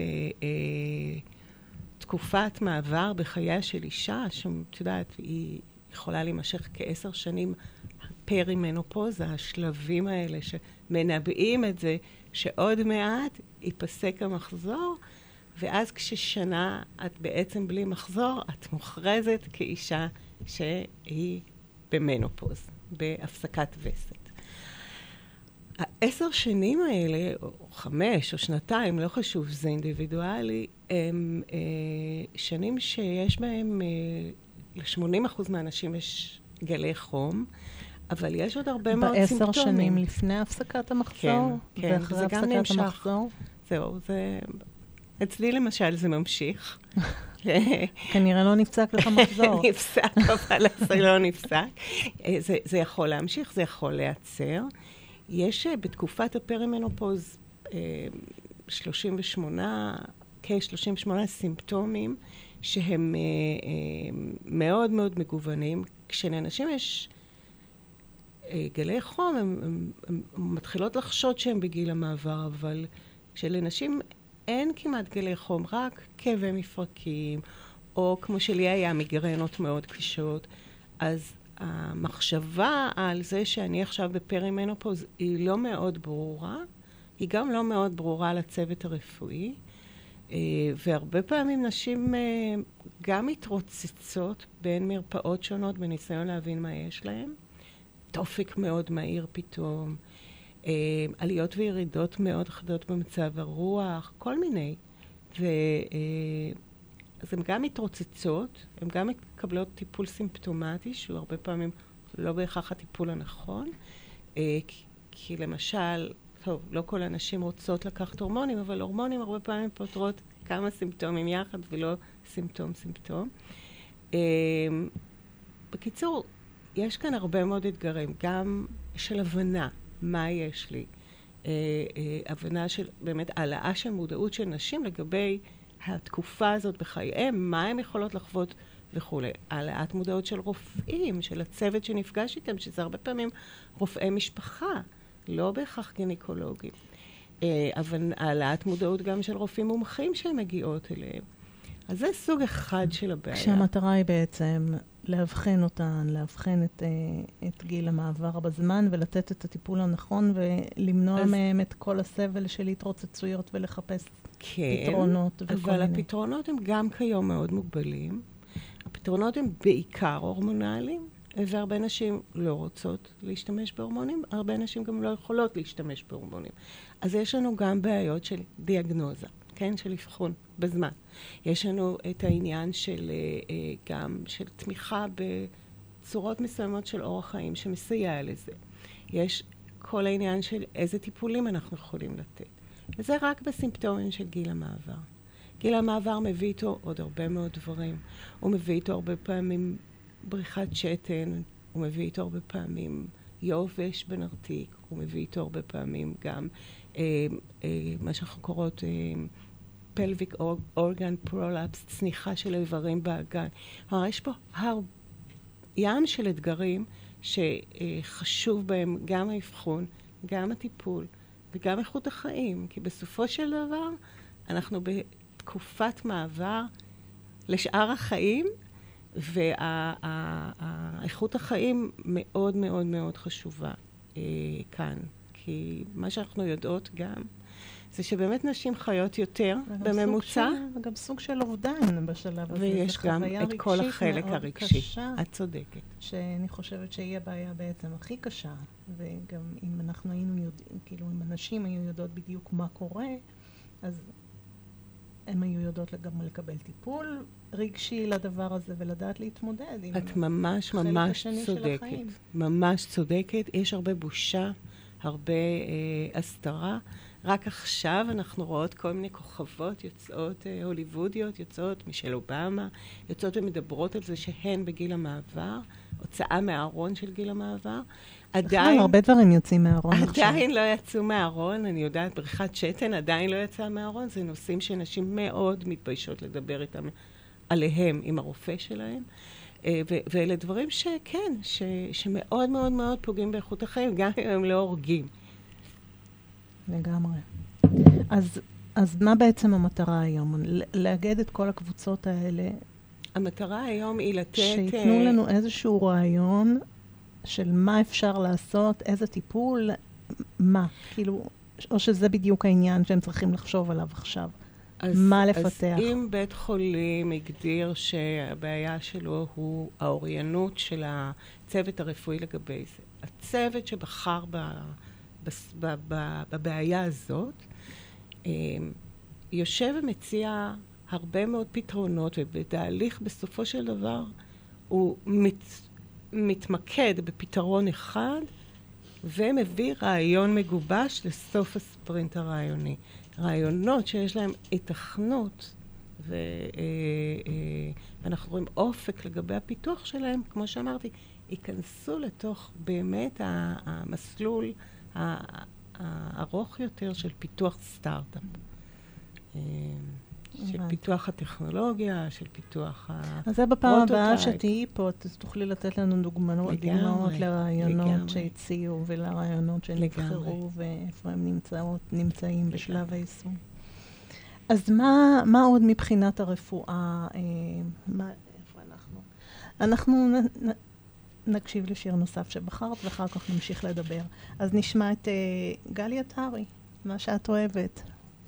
תקופת מעבר בחייה של אישה, שאת יודעת, היא יכולה להימשך כ10 שנים פרימנופוזה, השלבים האלה שמנבאים את זה, שעוד מעט ייפסק המחזור, ואז כששנה את בעצם בלי מחזור, את מוכרזת כאישה שהיא במנופוז, בהפסקת וסת. 10 שנים האלה, או 5 או 2, לא חשוב, זה אינדיבידואלי, הם שנים שיש בהם, ל-80% מהאנשים יש גלי חום, אבל יש עוד הרבה מאוד סימפטומים. 10 שנים לפני הפסקת המחזור? כן, ואחרי הפסקת המחזור? זהו, זה... אצלי למשל זה ממשיך. כנראה לא נפסק לך מחזור. נפסק, אבל זה לא נפסק. זה יכול להמשיך, זה יכול להיעצר. יש בתקופת הפרימנופוז כ-38 סימפטומים שהם מאוד מאוד מגוונים. כשלאנשים יש גלי חום, הן מתחילות לחשוד שהן בגיל המעבר, אבל כשלנשים אין כמעט גלי חום, רק כאבי מפרקים, או כמו שלי היה מיגרנות מאוד קשות, אז המחשבה על זה שאני עכשיו בפרימנופוז היא לא מאוד ברורה, היא גם לא מאוד ברורה לצוות הרפואי, והרבה פעמים נשים גם מתרוצצות בין מרפאות שונות בניסיון להבין מה יש להן. דופק מאוד מהיר פתאום, עליות וירידות מאוד חדות במצב הרוח, כל מיני. אז הן גם מתרוצצות, הן גם מקבלות טיפול סימפטומטי, שהוא הרבה פעמים לא בהכרח הטיפול הנכון, כי למשל, טוב, לא כל הנשים רוצות לקחת הורמונים, אבל הורמונים הרבה פעמים פותרות כמה סימפטומים יחד ולא סימפטום. בקיצור, יש כאן הרבה מאוד אתגרים, גם של הבנה מה יש לי, הבנה של באמת העלאה של מודעות של נשים לגבי התקופה הזאת בחייהם, מה הן יכולות לחוות וכו'. העלאת מודעות של רופאים, של הצוות שנפגש איתם, שזה הרבה פעמים רופאי משפחה, לא בהכרח גינקולוגים. אבל העלאת מודעות גם של רופאים מומחים שהן מגיעות אליהם. אז זה סוג אחד של הבעיה. כשהמטרה היא בעצם להבחן אותן, להבחן את גיל המעבר בזמן ולתת את הטיפול הנכון ולמנוע מהם את כל הסבל של התרוצצויות ולחפש פתרונות וכל מיני. אבל הפתרונות הם גם כיום מאוד מוגבלים. הפתרונות הם בעיקר הורמונליים, והרבה נשים לא רוצות להשתמש בהורמונים, הרבה נשים גם לא יכולות להשתמש בהורמונים. אז יש לנו גם בעיות של דיאגנוזה, כן? של אבחון בזמן. יש לנו את העניין של גם של תמיכה בצורות מסוימות של אורח חיים שמסייע לזה. יש כל העניין של איזה טיפולים אנחנו יכולים לתת. וזה רק בסימפטומים של גיל המעבר. גיל המעבר מביא איתו עוד הרבה מאוד דברים. הוא מביא איתו הרבה פעמים בריחת שתן, הוא מביא איתו הרבה פעמים יובש בנרתיק, הוא מביא איתו הרבה פעמים גם מה שאנחנו קוראות pelvic organ prolapse, צניחה של האיברים באגן. כלומר, יש פה ים של אתגרים שחשוב בהם גם האבחון, גם הטיפול וגם איכות החיים, כי בסופו של דבר אנחנו בתקופת מעבר לשאר החיים, והאיכות החיים מאוד מאוד מאוד חשובה כאן. כי מה שאנחנו יודעות גם, זה שבאמת נשים חיות יותר בממוצע. וגם סוג של אובדן בשלב הזה. ויש גם את כל החלק הרגשי. את צודקת. שאני חושבת שהיא הבעיה בעצם הכי קשה. וגם אם אנחנו היינו יודעים, כאילו אם הנשים היו יודעות בדיוק מה קורה, אז הן היו יודעות גם לקבל טיפול רגשי לדבר הזה ולדעת להתמודד. את ממש ממש צודקת. ממש צודקת. יש הרבה בושה, הרבה הסתרה. רק עכשיו אנחנו רואות כל מיני כוכבות יוצאות הוליוודיות, יוצאות מישל אובמה, יוצאות ומדברות על זה שהן בגיל המעבר, הוצאה מהארון של גיל המעבר. עדיין... הרבה דברים יוצאים מהארון עכשיו. עדיין לא יצאו מהארון, אני יודעת, בריחת שתן עדיין לא יצאה מהארון, זה נושאים שנשים מאוד מתביישות לדבר איתם עליהם עם הרופא שלהם. ואלה דברים שכן, שמאוד מאוד מאוד פוגעים באיכות החיים, גם אם הם לא הורגים. לגמרי. אז מה בעצם המטרה היום? לאגד את כל הקבוצות האלה? המטרה היום היא לתת... שיתנו לנו איזשהו רעיון של מה אפשר לעשות, איזה טיפול, מה? כאילו, או שזה בדיוק העניין שהם צריכים לחשוב עליו עכשיו. מה לפתח? אז אם בית חולים הגדיר שהבעיה שלו הוא האוריינות של הצוות הרפואי לגבי זה, הצוות שבחר בבעיה הזאת, יושב ומציע הרבה מאוד פתרונות, ובתהליך בסופו של דבר הוא מתמקד בפתרון אחד, ומביא רעיון מגובש לסוף הספרינט הרעיוני. רעיונות שיש להם התכנות, ואנחנו רואים אופק לגבי הפיתוח שלהם, כמו שאמרתי, ייכנסו לתוך באמת המסלול הארוך יותר של פיתוח סטארט-אפ. של פיתוח הטכנולוגיה, של פיתוח הפרוטוטייפ. אז זה בפעם הבאה שתהיי פה, תוכלי לתת לנו דוגמאות לרעיונות שהציעו ולרעיונות שנבחרו ואיפה הם נמצאים בשלב היישום. אז מה עוד מבחינת הרפואה? איפה אנחנו? אנחנו נקשיב לשיר נוסף שבחרת, ואחר כך נמשיך לדבר. אז נשמע את גלי עטרי, מה שאת אוהבת.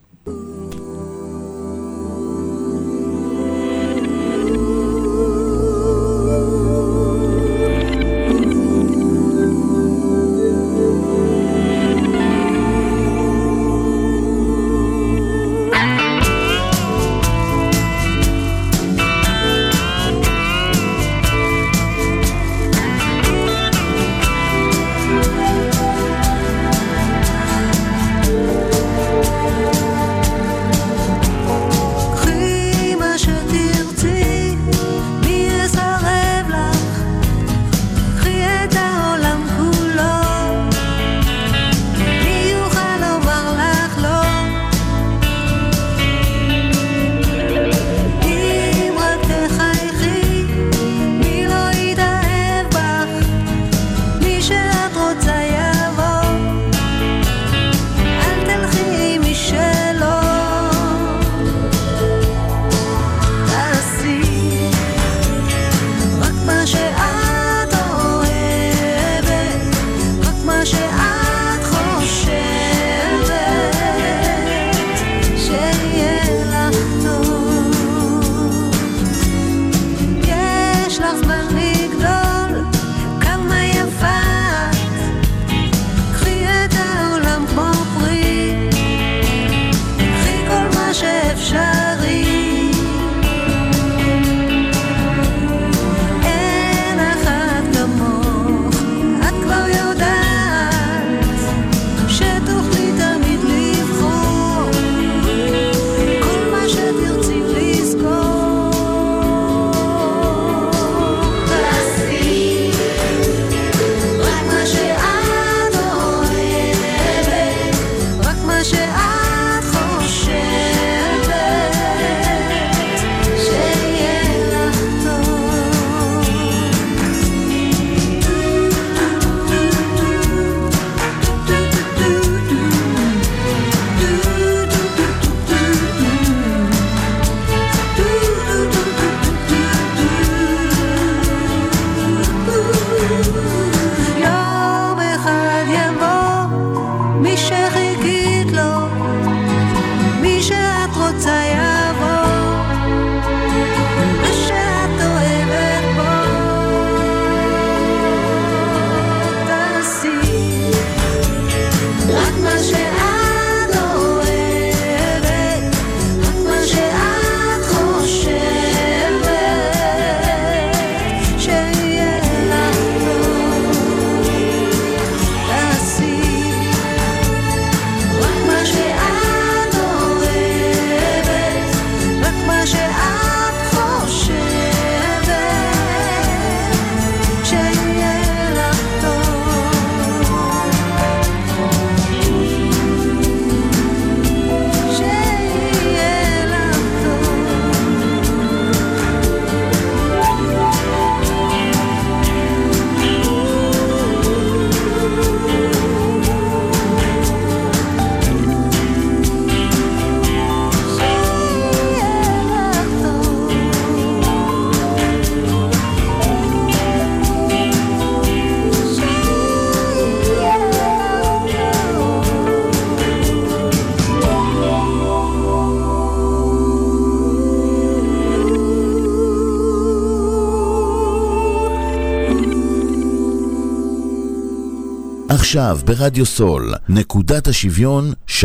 עכשיו ברדיו סול, נקודת השוויון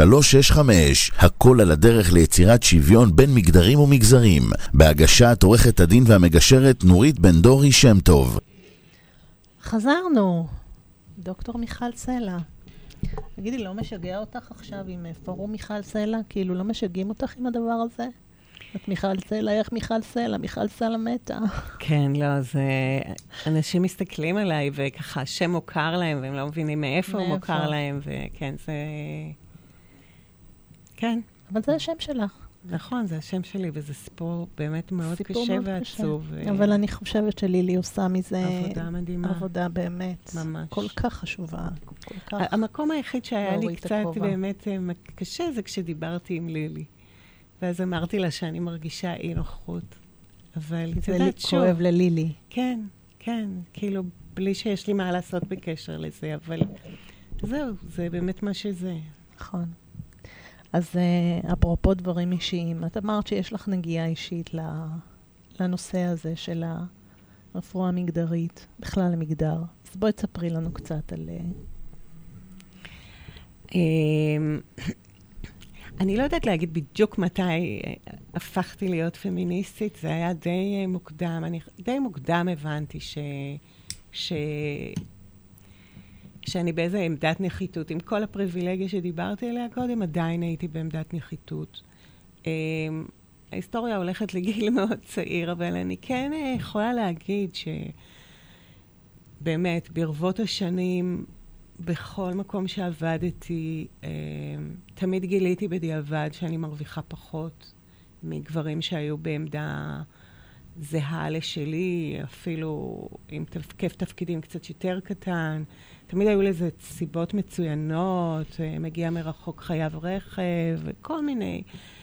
365, הכל על הדרך ליצירת שוויון בין מגדרים ומגזרים, בהגשת עורכת הדין והמגשרת נורית בן דורי שם טוב. חזרנו, דוקטור מיכל סלע. תגידי, לא משגע אותך עכשיו עם פורום מיכל סלע? כאילו לא משגעים אותך עם הדבר הזה? את מיכל סלע, איך מיכל סלע? מיכל סלע מתה. כן, לא, זה... אנשים מסתכלים עליי וככה השם מוכר להם, והם לא מבינים מאיפה הוא מוכר להם, וכן, זה... כן. אבל זה השם שלך. נכון, זה השם שלי, וזה סיפור באמת מאוד קשה ועצוב. אבל אני חושבת שלילי עושה מזה... עבודה מדהימה. עבודה באמת. ממש. כל כך חשובה. המקום היחיד שהיה לי קצת באמת קשה, זה כשדיברתי עם לילי. ואז אמרתי לה שאני מרגישה אי נוחות. אבל זה כואב ללילי. כן, כן, כאילו, בלי שיש לי מה לעשות בקשר לזה, אבל זהו, זה באמת מה שזה. נכון. אז אפרופו דברים אישיים, את אמרת שיש לך נגיעה אישית לנושא הזה של הרפואה המגדרית, בכלל המגדר. אז בואי תספרי לנו קצת על... אני לא יודעת להגיד בדיוק מתי הפכתי להיות פמיניסטית, זה היה די מוקדם. אני די מוקדם הבנתי שאני באיזו עמדת נחיתות. עם כל הפריבילגיה שדיברתי עליה קודם, עדיין הייתי בעמדת נחיתות. ההיסטוריה הולכת לגיל מאוד צעיר, אבל אני כן יכולה להגיד שבאמת, ברבות השנים, בכל מקום שעבדתי, תמיד גיליתי בדיעבד שאני מרוויחה פחות מגברים שהיו בעמדה זהה לשלי, אפילו עם תקף תפקידים קצת יותר קטן. תמיד היו לזה סיבות מצוינות, מגיע מרחוק חייב רכב, וכל מיני.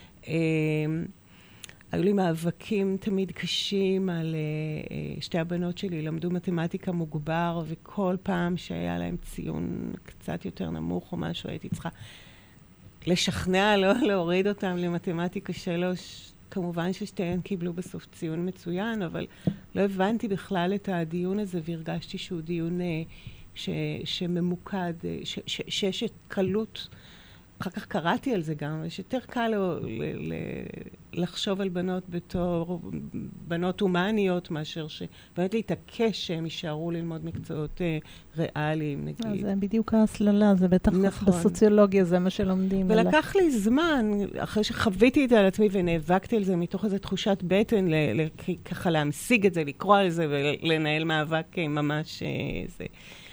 היו לי מאבקים תמיד קשים על שתי הבנות שלי, למדו מתמטיקה מוגבר, וכל פעם שהיה להם ציון קצת יותר נמוך או משהו, הייתי צריכה לשכנע, לא להוריד אותם למתמטיקה 3. כמובן ששתיהן קיבלו בסוף ציון מצוין, אבל לא הבנתי בכלל את הדיון הזה, והרגשתי שהוא דיון שממוקד, שיש קלות. אחר כך קראתי על זה גם, יש יותר קל לחשוב על בנות בתור בנות הומניות, מאשר שבאמת להתעקש שהם יישארו ללמוד מקצועות ריאליים, נגיד. זה בדיוק ההסללה, זה בטח בסוציולוגיה, זה מה שלומדים. ולקח לי זמן, אחרי שחוויתי את זה על עצמי ונאבקתי על זה, מתוך איזו תחושת בטן, ככה להמשיג את זה, לקרוא על זה ולנהל מאבק ממש זה.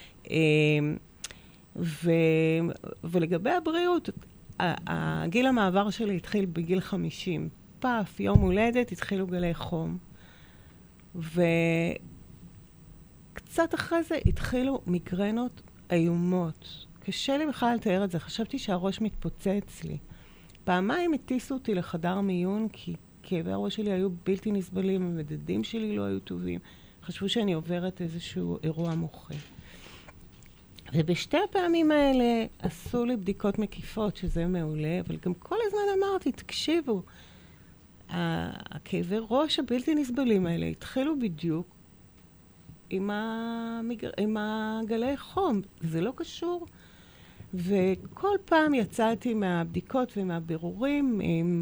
ולגבי הבריאות, הגיל המעבר שלי התחיל בגיל 50. פף, יום הולדת, התחילו גלי חום. וקצת אחרי זה התחילו מיגרנות איומות. קשה לי בכלל לתאר את זה. חשבתי שהראש מתפוצץ לי. פעמיים הטיסו אותי לחדר מיון, כי כאבי הראש שלי היו בלתי נסבלים, המדדים שלי לא היו טובים. חשבו שאני עוברת איזשהו אירוע מוחי. ובשתי הפעמים האלה עשו לי בדיקות מקיפות, שזה מעולה, אבל גם כל הזמן אמרתי, תקשיבו, הכאבי ראש הבלתי נסבלים האלה התחילו בדיוק עם הגלי חום. זה לא קשור. וכל פעם יצאתי מהבדיקות ומהבירורים,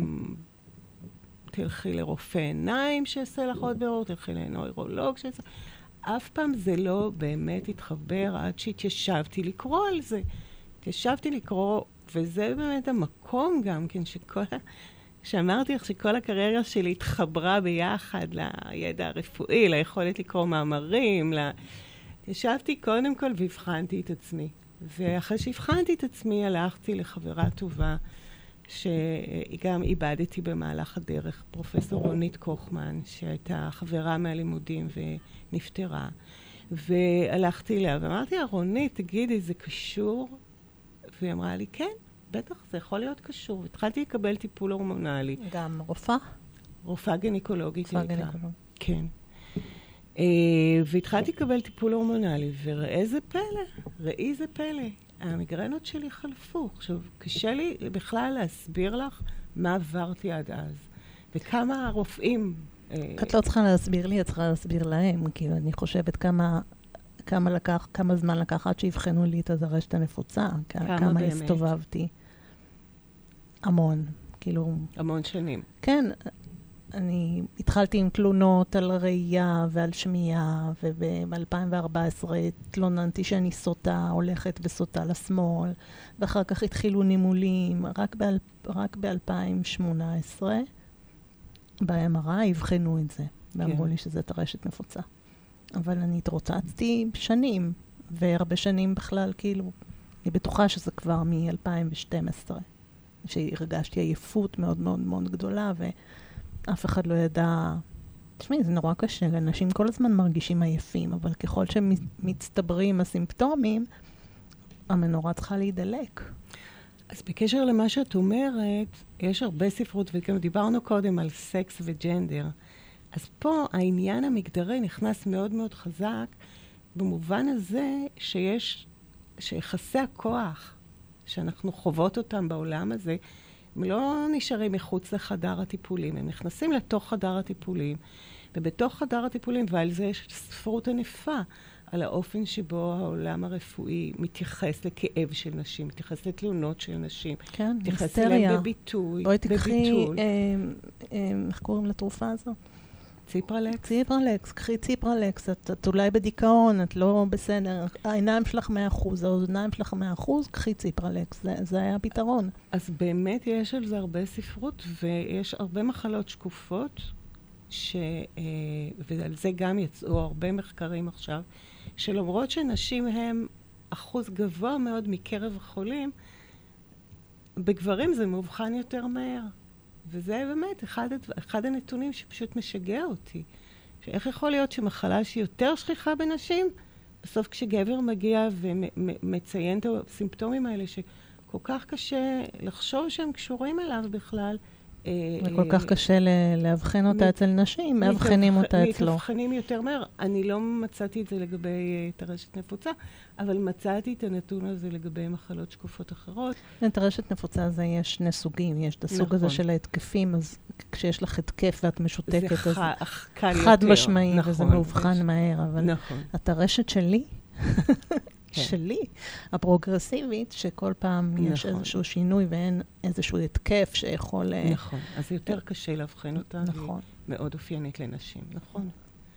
תלכי לרופא עיניים שעשה לך עוד בירור, תלכי לנוירולוג שעשה... אף פעם זה לא באמת התחבר עד שהתיישבתי לקרוא על זה. התיישבתי לקרוא, וזה באמת המקום גם כן שאמרתי לך שכל הקריירה שלי התחברה ביחד לידע הרפואי, ליכולת לקרוא מאמרים, התיישבתי קודם כל והבחנתי את עצמי. ואחרי שהבחנתי את עצמי הלכתי לחברה טובה, שגם איבדתי במהלך הדרך, פרופסור רונית קוכמן, שהייתה חברה מהלימודים ונפטרה. והלכתי אליה ואמרתי לה, רונית, תגידי, זה קשור? והיא אמרה לי, כן, בטח, זה יכול להיות קשור. והתחלתי לקבל טיפול הורמונלי. גם רופאה? רופאה גינקולוגית הייתה. רופאה גינקולוגית. כן. והתחלתי לקבל טיפול הורמונלי, וראי זה פלא. המגרנות שלי חלפו. עכשיו, קשה לי בכלל להסביר לך מה עברתי עד אז. וכמה הרופאים... את לא צריכה להסביר לי, את צריכה להסביר להם. כאילו, אני חושבת כמה זמן לקח עד שיבחנו לי את הרשת הנפוצה. כמה הסתובבתי. המון. כאילו... המון שנים. כן. אני התחלתי עם תלונות על ראייה ועל שמיעה, וב-2014 התלוננתי שאני סוטה, הולכת וסוטה לשמאל, ואחר כך התחילו נימולים. רק ב-2018, ב-MRI הבחנו את זה, ואמרו לי שזה טרשת נפוצה. אבל אני התרוצצתי שנים, והרבה שנים בכלל, כאילו, אני בטוחה שזה כבר מ-2012, שהרגשתי עייפות מאוד מאוד מאוד גדולה, אף אחד לא ידע... תשמעי, זה נורא קשה, אנשים כל הזמן מרגישים עייפים, אבל ככל שמצטברים הסימפטומים, המנורה צריכה להידלק. אז בקשר למה שאת אומרת, יש הרבה ספרות, וגם דיברנו קודם על סקס וג'נדר. אז פה העניין המגדרי נכנס מאוד מאוד חזק, במובן הזה שיחסי הכוח שאנחנו חוות אותם בעולם הזה, הם לא נשארים מחוץ לחדר הטיפולים, הם נכנסים לתוך חדר הטיפולים, ובתוך חדר הטיפולים, ועל זה יש ספרות ענפה, על האופן שבו העולם הרפואי מתייחס לכאב של נשים, מתייחס לתלונות של נשים, כן, מתייחס אליהם בביטוי, בואי תקחי, בביטול. איך קוראים לתרופה הזו? ציפרלקס. ציפרלקס, קחי ציפרלקס, את אולי בדיכאון, את לא בסדר, העיניים שלך 100%, האוזניים שלך 100%, קחי ציפרלקס, זה היה הפתרון. אז באמת יש על זה הרבה ספרות, ויש הרבה מחלות שקופות, ועל זה גם יצאו הרבה מחקרים עכשיו, שלמרות שנשים הם אחוז גבוה מאוד מקרב החולים, בגברים זה מאובחן יותר מהר. וזה באמת אחד הנתונים שפשוט משגע אותי. שאיך יכול להיות שמחלה שהיא יותר שכיחה בנשים, בסוף כשגבר מגיע ומציין את הסימפטומים האלה, שכל כך קשה לחשוב שהם קשורים אליו בכלל, וכל כך קשה להבחן אותה אצל נשים, מאבחנים אותה אצלו. מתאבחנים יותר מהר. אני לא מצאתי את זה לגבי טרשת נפוצה, אבל מצאתי את הנתון הזה לגבי מחלות שקופות אחרות. טרשת נפוצה זה יש שני סוגים, יש את הסוג הזה של ההתקפים, אז כשיש לך התקף ואת משותקת, אז חד משמעי, וזה מאובחן מהר, אבל הטרשת שלי, שלי, הפרוגרסיבית, שכל פעם יש איזשהו שינוי ואין איזשהו התקף שיכול... נכון, אז יותר קשה להבחן אותה, נכון. מאוד אופיינית לנשים, נכון.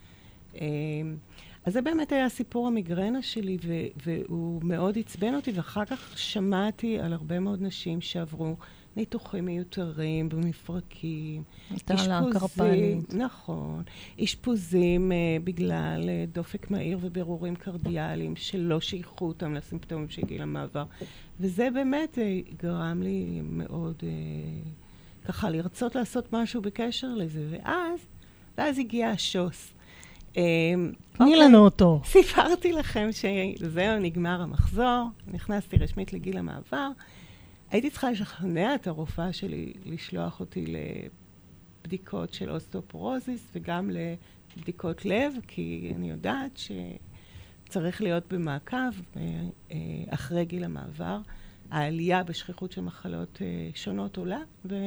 אז זה באמת היה סיפור המיגרנה שלי, והוא מאוד עצבן אותי, ואחר כך שמעתי על הרבה מאוד נשים שעברו ניתוחים מיותרים במפרקים, אשפוזים, נכון, אשפוזים בגלל דופק מהיר ובירורים קרדיאליים שלא שייכו אותם לסימפטומים של גיל המעבר. וזה באמת גרם לי מאוד ככה לרצות לעשות משהו בקשר לזה. ואז הגיע השוס. תני לנו אותו. סיפרתי לכם שזהו, נגמר המחזור, נכנסתי רשמית לגיל המעבר, הייתי צריכה לשכנע את הרופאה שלי לשלוח אותי לבדיקות של אוסטאופורוזיס וגם לבדיקות לב, כי אני יודעת שצריך להיות במעקב אחרי גיל המעבר. העלייה בשכיחות של מחלות שונות עולה.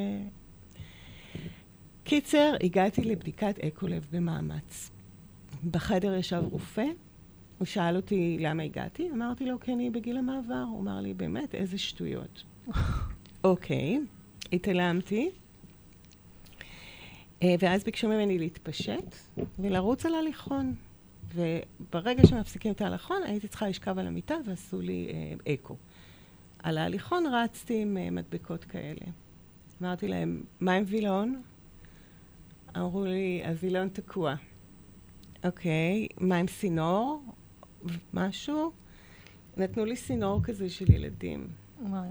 קיצר, הגעתי לבדיקת אקו-לב במאמץ. בחדר ישב רופא, הוא שאל אותי למה הגעתי, אמרתי לו, כי אני בגיל המעבר. הוא אמר לי, באמת, איזה שטויות. אוקיי, התעלמתי, ואז ביקשו ממני להתפשט ולרוץ על הליכון. וברגע שמפסיקים את ההליכון, הייתי צריכה לשכב על המיטה ועשו לי אקו. על ההליכון רצתי עם מדבקות כאלה. אמרתי להם, מה עם וילון? אמרו לי, הווילון תקוע. אוקיי, מה עם סינור? משהו? נתנו לי סינור כזה של ילדים. וואי.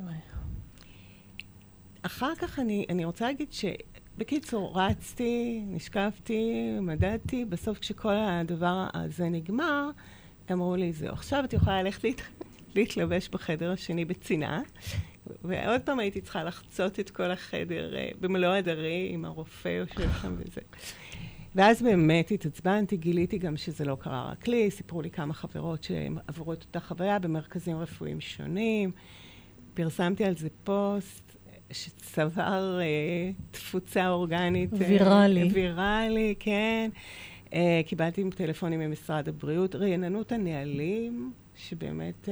אחר כך אני רוצה להגיד שבקיצור, רצתי, נשקפתי, מדדתי, בסוף כשכל הדבר הזה נגמר, אמרו לי, זהו, עכשיו את יכולה ללכת להתלבש בחדר השני בצינה, ועוד פעם הייתי צריכה לחצות את כל החדר במלוא הדרי עם הרופא יושב שם וזה. ואז באמת התעצבנתי, גיליתי גם שזה לא קרה רק לי, סיפרו לי כמה חברות שעברו את אותה חוויה במרכזים רפואיים שונים, פרסמתי על זה פוסט שצבר תפוצה אורגנית. ויראלי, כן. קיבלתי טלפונים ממשרד הבריאות, רעננו את הנהלים, שבאמת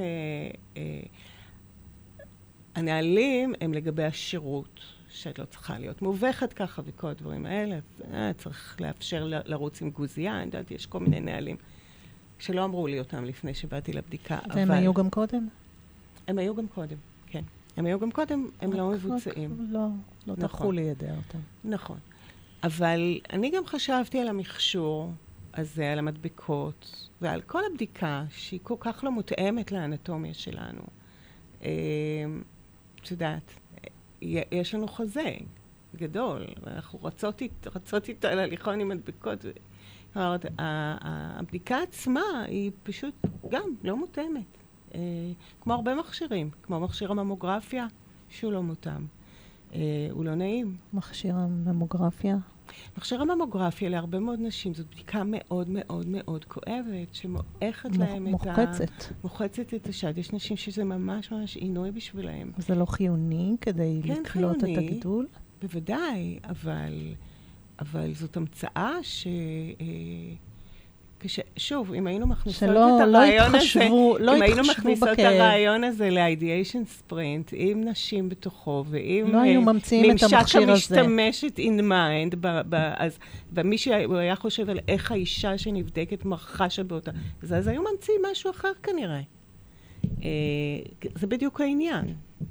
הנהלים הם לגבי השירות, שאת לא צריכה להיות מובכת ככה וכל הדברים האלה, צריך לאפשר לרוץ עם גוזייה, אני יודעת, יש כל מיני נהלים, שלא אמרו לי אותם לפני שבאתי לבדיקה. והם היו גם קודם? הם היו גם קודם, כן. הם היו גם קודם, הם לא מבוצעים. לא תחו לידע אותם. נכון. אבל אני גם חשבתי על המכשור הזה, על המדבקות, ועל כל הבדיקה שהיא כל כך לא מותאמת לאנטומיה שלנו. את יודעת, יש לנו חזה גדול, ואנחנו רצות איתו על הליכון עם מדבקות. הבדיקה עצמה היא פשוט גם לא מותאמת. כמו הרבה מכשירים, כמו מכשיר הממוגרפיה, שהוא לא מותאם. הוא לא נעים. מכשיר הממוגרפיה. מכשיר הממוגרפיה להרבה מאוד נשים, זאת בדיקה מאוד מאוד מאוד כואבת, שמואכת להם מוחצת את השד. יש נשים שזה ממש ממש עינוי בשבילהם. זה לא חיוני כדי לקלוט את הגידול? בוודאי, אבל זאת המצאה שוב, אם היינו מכניסות את הרעיון הזה, אם היינו מכניסות את הרעיון הזה ל-ideation sprint, עם נשים בתוכו, ועם ממשק המשתמשת in mind, ומישהו היה חושב על איך האישה שנבדקת מרחשה באותה, אז היו ממציאים משהו אחר כנראה. זה בדיוק העניין.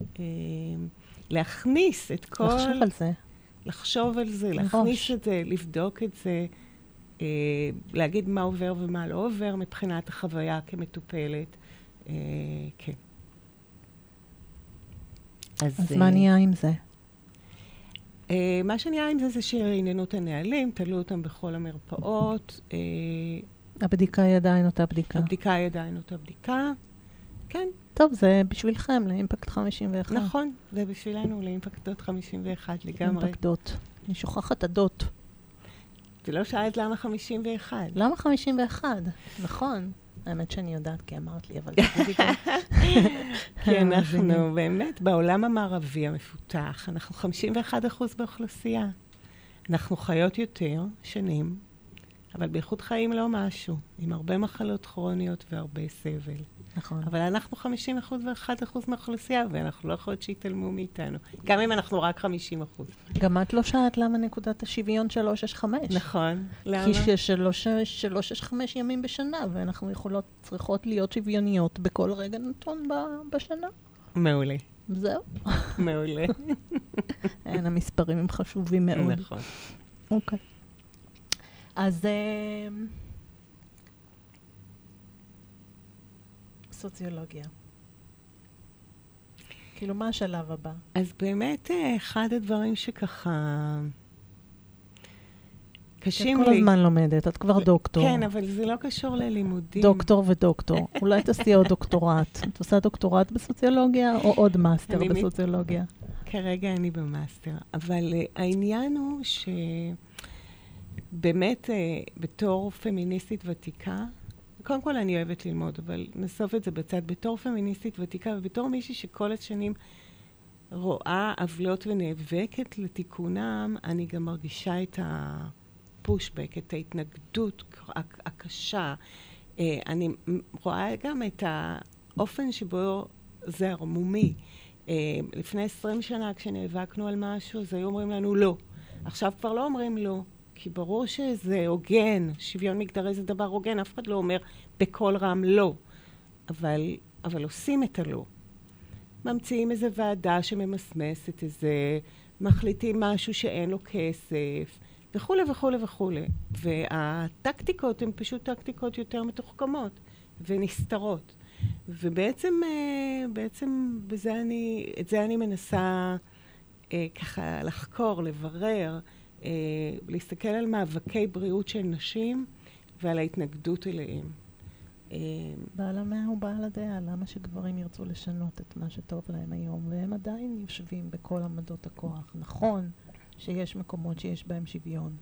להכניס את כל... לחשוב על זה, להכניס את זה, לבדוק את זה, להגיד מה עובר ומה לא עובר מבחינת החוויה כמטופלת. כן. אז מה נהיה עם זה? מה שנהיה עם זה שעניינו את הנהלים, תלו אותם בכל המרפאות. הבדיקה היא עדיין אותה בדיקה. הבדיקה היא עדיין אותה בדיקה, כן. טוב, זה בשבילכם, לאימפקט 51. נכון, זה בשבילנו, לאימפקט דוט 51 לגמרי. אימפקט דוט. אני שוכחת הדוט. זה לא שאלת למה 51. למה 51? נכון. האמת שאני יודעת, כי אמרת לי, אבל זה בדיוק. כי אנחנו באמת, בעולם המערבי המפותח, אנחנו 51% באוכלוסייה. אנחנו חיות יותר שנים, אבל באיכות חיים לא משהו, עם הרבה מחלות כרוניות והרבה סבל. נכון. אבל אנחנו 50% ו1% מהאוכלוסייה, ואנחנו לא יכולות שיתעלמו מאיתנו. גם אם אנחנו רק 50%. גם את לא שאלת למה נקודת השוויון 365. נכון. למה? כי 365 ימים בשנה, ואנחנו צריכות להיות שוויוניות בכל רגע נתון בשנה. מעולה. זהו. מעולה. המספרים הם חשובים מאוד. נכון. אוקיי. אז... סוציולוגיה. כאילו, מה השלב הבא? אז באמת, אחד הדברים שככה קשים לי... את כל הזמן לומדת, את כבר דוקטור. כן, אבל זה לא קשור ללימודים. דוקטור ודוקטור. אולי תעשי עוד דוקטורט. את עושה דוקטורט בסוציולוגיה, או עוד מאסטר בסוציולוגיה? כרגע אני במאסטר. אבל העניין הוא שבאמת, בתור פמיניסטית ותיקה, קודם כל אני אוהבת ללמוד, אבל נסוף את זה בצד. בתור פמיניסטית ותיקה, ובתור מישהי שכל השנים רואה עוולות ונאבקת לתיקונם, אני גם מרגישה את הפושבק, את ההתנגדות הקשה. אני רואה גם את האופן שבו זה הרמומי. לפני 20 שנה כשנאבקנו על משהו, אז היו אומרים לנו לא. עכשיו כבר לא אומרים לא. כי ברור שזה הוגן, שוויון מגדרי זה דבר הוגן, אף אחד לא אומר בכל רם לא. אבל עושים את הלא. ממציאים איזו ועדה שממסמסת איזה, מחליטים משהו שאין לו כסף, וכו' וכו' וכו'. והטקטיקות הן פשוט טקטיקות יותר מתוחכמות ונסתרות. ובעצם את זה אני מנסה ככה לחקור, לברר, להסתכל על מאבקי בריאות של נשים ועל ההתנגדות אליהם. בעל המאה הוא בעל הדעה, למה שגברים ירצו לשנות את מה שטוב להם היום, והם עדיין יושבים בכל עמדות הכוח. נכון שיש מקומות שיש בהם שוויון,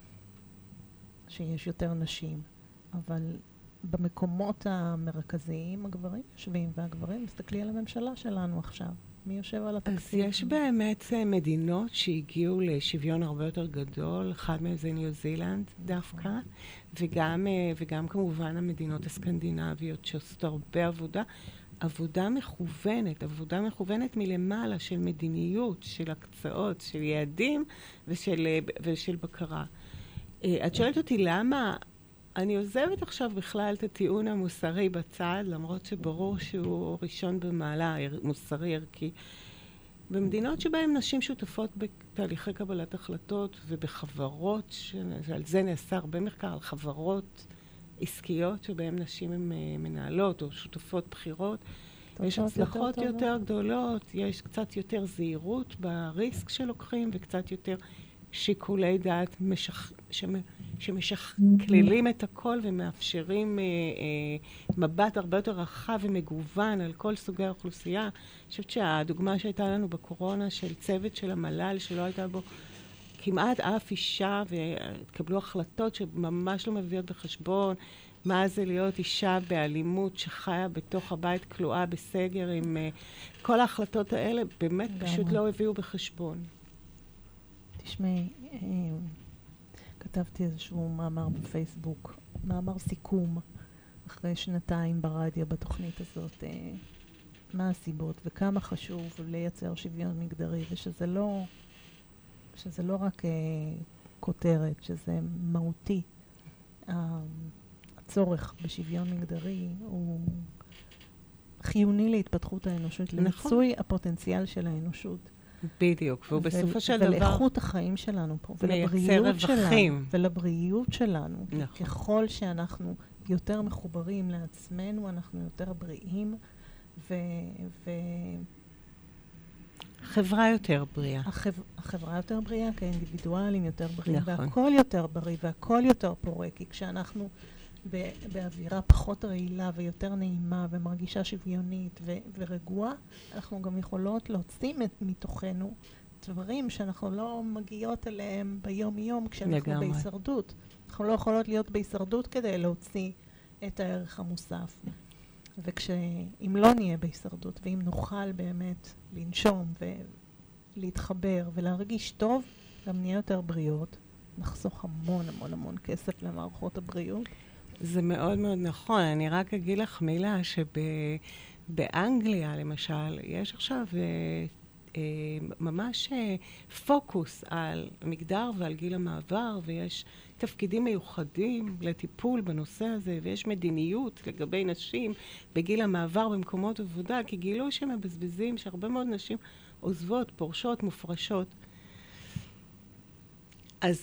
שיש יותר נשים, אבל במקומות המרכזיים הגברים יושבים, והגברים מסתכלים על הממשלה שלנו עכשיו. מי יושב על התקציב? אז יש באמת מדינות שהגיעו לשוויון הרבה יותר גדול, אחד מהם זה ניו זילנד דווקא, וגם כמובן המדינות הסקנדינביות שעושות הרבה עבודה מכוונת מלמעלה של מדיניות, של הקצאות, של יעדים ושל בקרה. את שואלת אותי למה אני עוזבת עכשיו בכלל את הטיעון המוסרי בצד, למרות שברור שהוא ראשון במעלה, מוסרי ערכי. במדינות שבהן נשים שותפות בתהליכי קבלת החלטות ובחברות, שעל זה נעשה הרבה מחקר, על חברות עסקיות שבהן נשים הן מנהלות או שותפות בחירות, יש הצלחות יותר גדולות, יש קצת יותר זהירות בריסק שלוקחים וקצת יותר שיקולי דעת שמשכללים את הכל ומאפשרים מבט הרבה יותר רחב ומגוון על כל סוגי האוכלוסייה. אני חושבת שהדוגמה שהייתה לנו בקורונה של צוות של המל"ל, שלא הייתה בו כמעט אף אישה, והתקבלו החלטות שממש לא מביאות בחשבון מה זה להיות אישה באלימות שחיה בתוך הבית, כלואה בסגר, עם כל ההחלטות האלה באמת פשוט לא הביאו בחשבון. תשמעי, כתבתי איזשהו מאמר בפייסבוק, מאמר סיכום, אחרי 2 ברדיו בתוכנית הזאת, מה הסיבות וכמה חשוב לייצר שוויון מגדרי, ושזה לא רק כותרת, שזה מהותי. הצורך בשוויון מגדרי הוא חיוני להתפתחות האנושות, למיצוי הפוטנציאל של האנושות. בדיוק, והוא בסופו של דבר ולאיכות החיים שלנו פה, ולבריאות שלנו, ולבריאות שלנו. נכון. ככל שאנחנו יותר מחוברים לעצמנו, אנחנו יותר בריאים, חברה יותר בריאה. החברה יותר בריאה, כאינדיבידואלים יותר בריאים, נכון. והכל יותר בריא, והכל יותר פורה, כי כשאנחנו באווירה פחות רעילה ויותר נעימה ומרגישה שוויונית ורגועה, אנחנו גם יכולות להוציא מתוכנו דברים שאנחנו לא מגיעות אליהם ביום-יום כשאנחנו לגמרי. בהישרדות. אנחנו לא יכולות להיות בהישרדות כדי להוציא את הערך המוסף. אם לא נהיה בהישרדות, ואם נוכל באמת לנשום ולהתחבר ולהרגיש טוב, גם נהיה יותר בריאות. נחסוך המון המון המון כסף למערכות הבריאות. זה מאוד מאוד נכון. אני רק אגיד לך מילה שבאנגליה, למשל, יש עכשיו ממש פוקוס על מגדר ועל גיל המעבר, ויש תפקידים מיוחדים לטיפול בנושא הזה, ויש מדיניות לגבי נשים בגיל המעבר במקומות עבודה, כי גילו שהם מבזבזים, שהרבה מאוד נשים עוזבות, פורשות, מופרשות. אז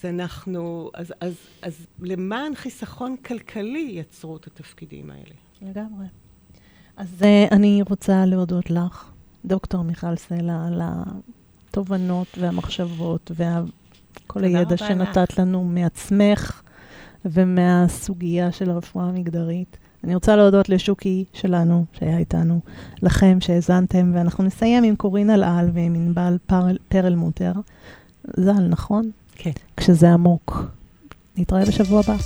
למען חיסכון כלכלי יצרו את התפקידים האלה. לגמרי. אז אני רוצה להודות לך, דוקטור מיכל סלע, על התובנות והמחשבות וכל הידע שנתת לנו מעצמך ומהסוגיה של הרפואה המגדרית. אני רוצה להודות לשוקי שלנו שהיה איתנו, לכם שהזנתם, ואנחנו נסיים עם קורין אלעל ועם ענבל פרלמוטר. זל, נכון? כן. כשזה עמוק. נתראה בשבוע הבא.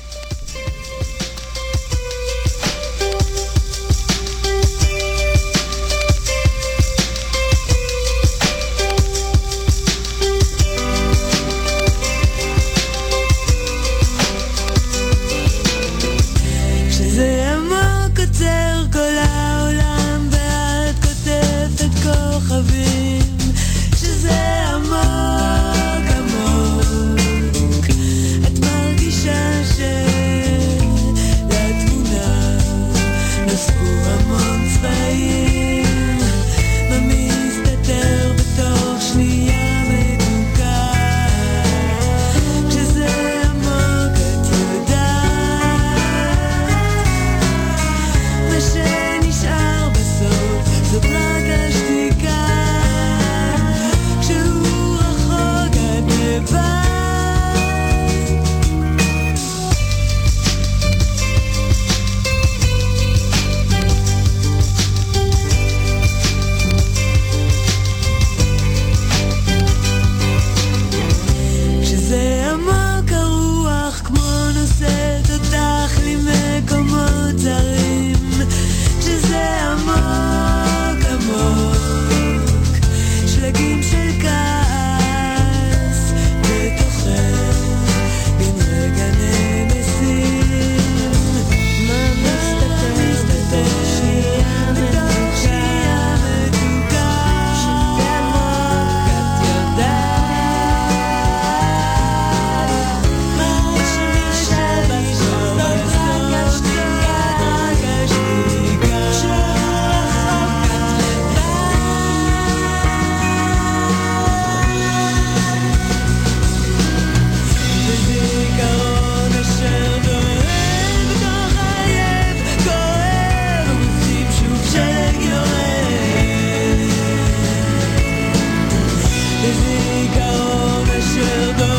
כשזה עמוק עוצר כל העולם ואת כותבת את כוכבים. כשזה עמוק עמוק את מרגישה שלתמונה נוספו המון צבעים. מה מסתתר בתוך שנייה מדוקה. כשזה עמוק את יודעת מה שנשאר בסוף זאת רק השתיקה. כשהוא רחוק את לבד. כשזה עמוק הרוח כמו נושאת אותך למקומות זרים. כשזה עמוק עמוק שלגים של כעס בתוכך בין רגע נמסים. מה מסתתר שנייה מתוקה. כשזה עמוק את יודעת מה שנשאר בסוף זאת רק השתיקה. כשרחוק את וזיכרון אשר דוהר בתוך הלב כואב ומוסיף שוב שלג יורד. וזיכרון אשר דוהר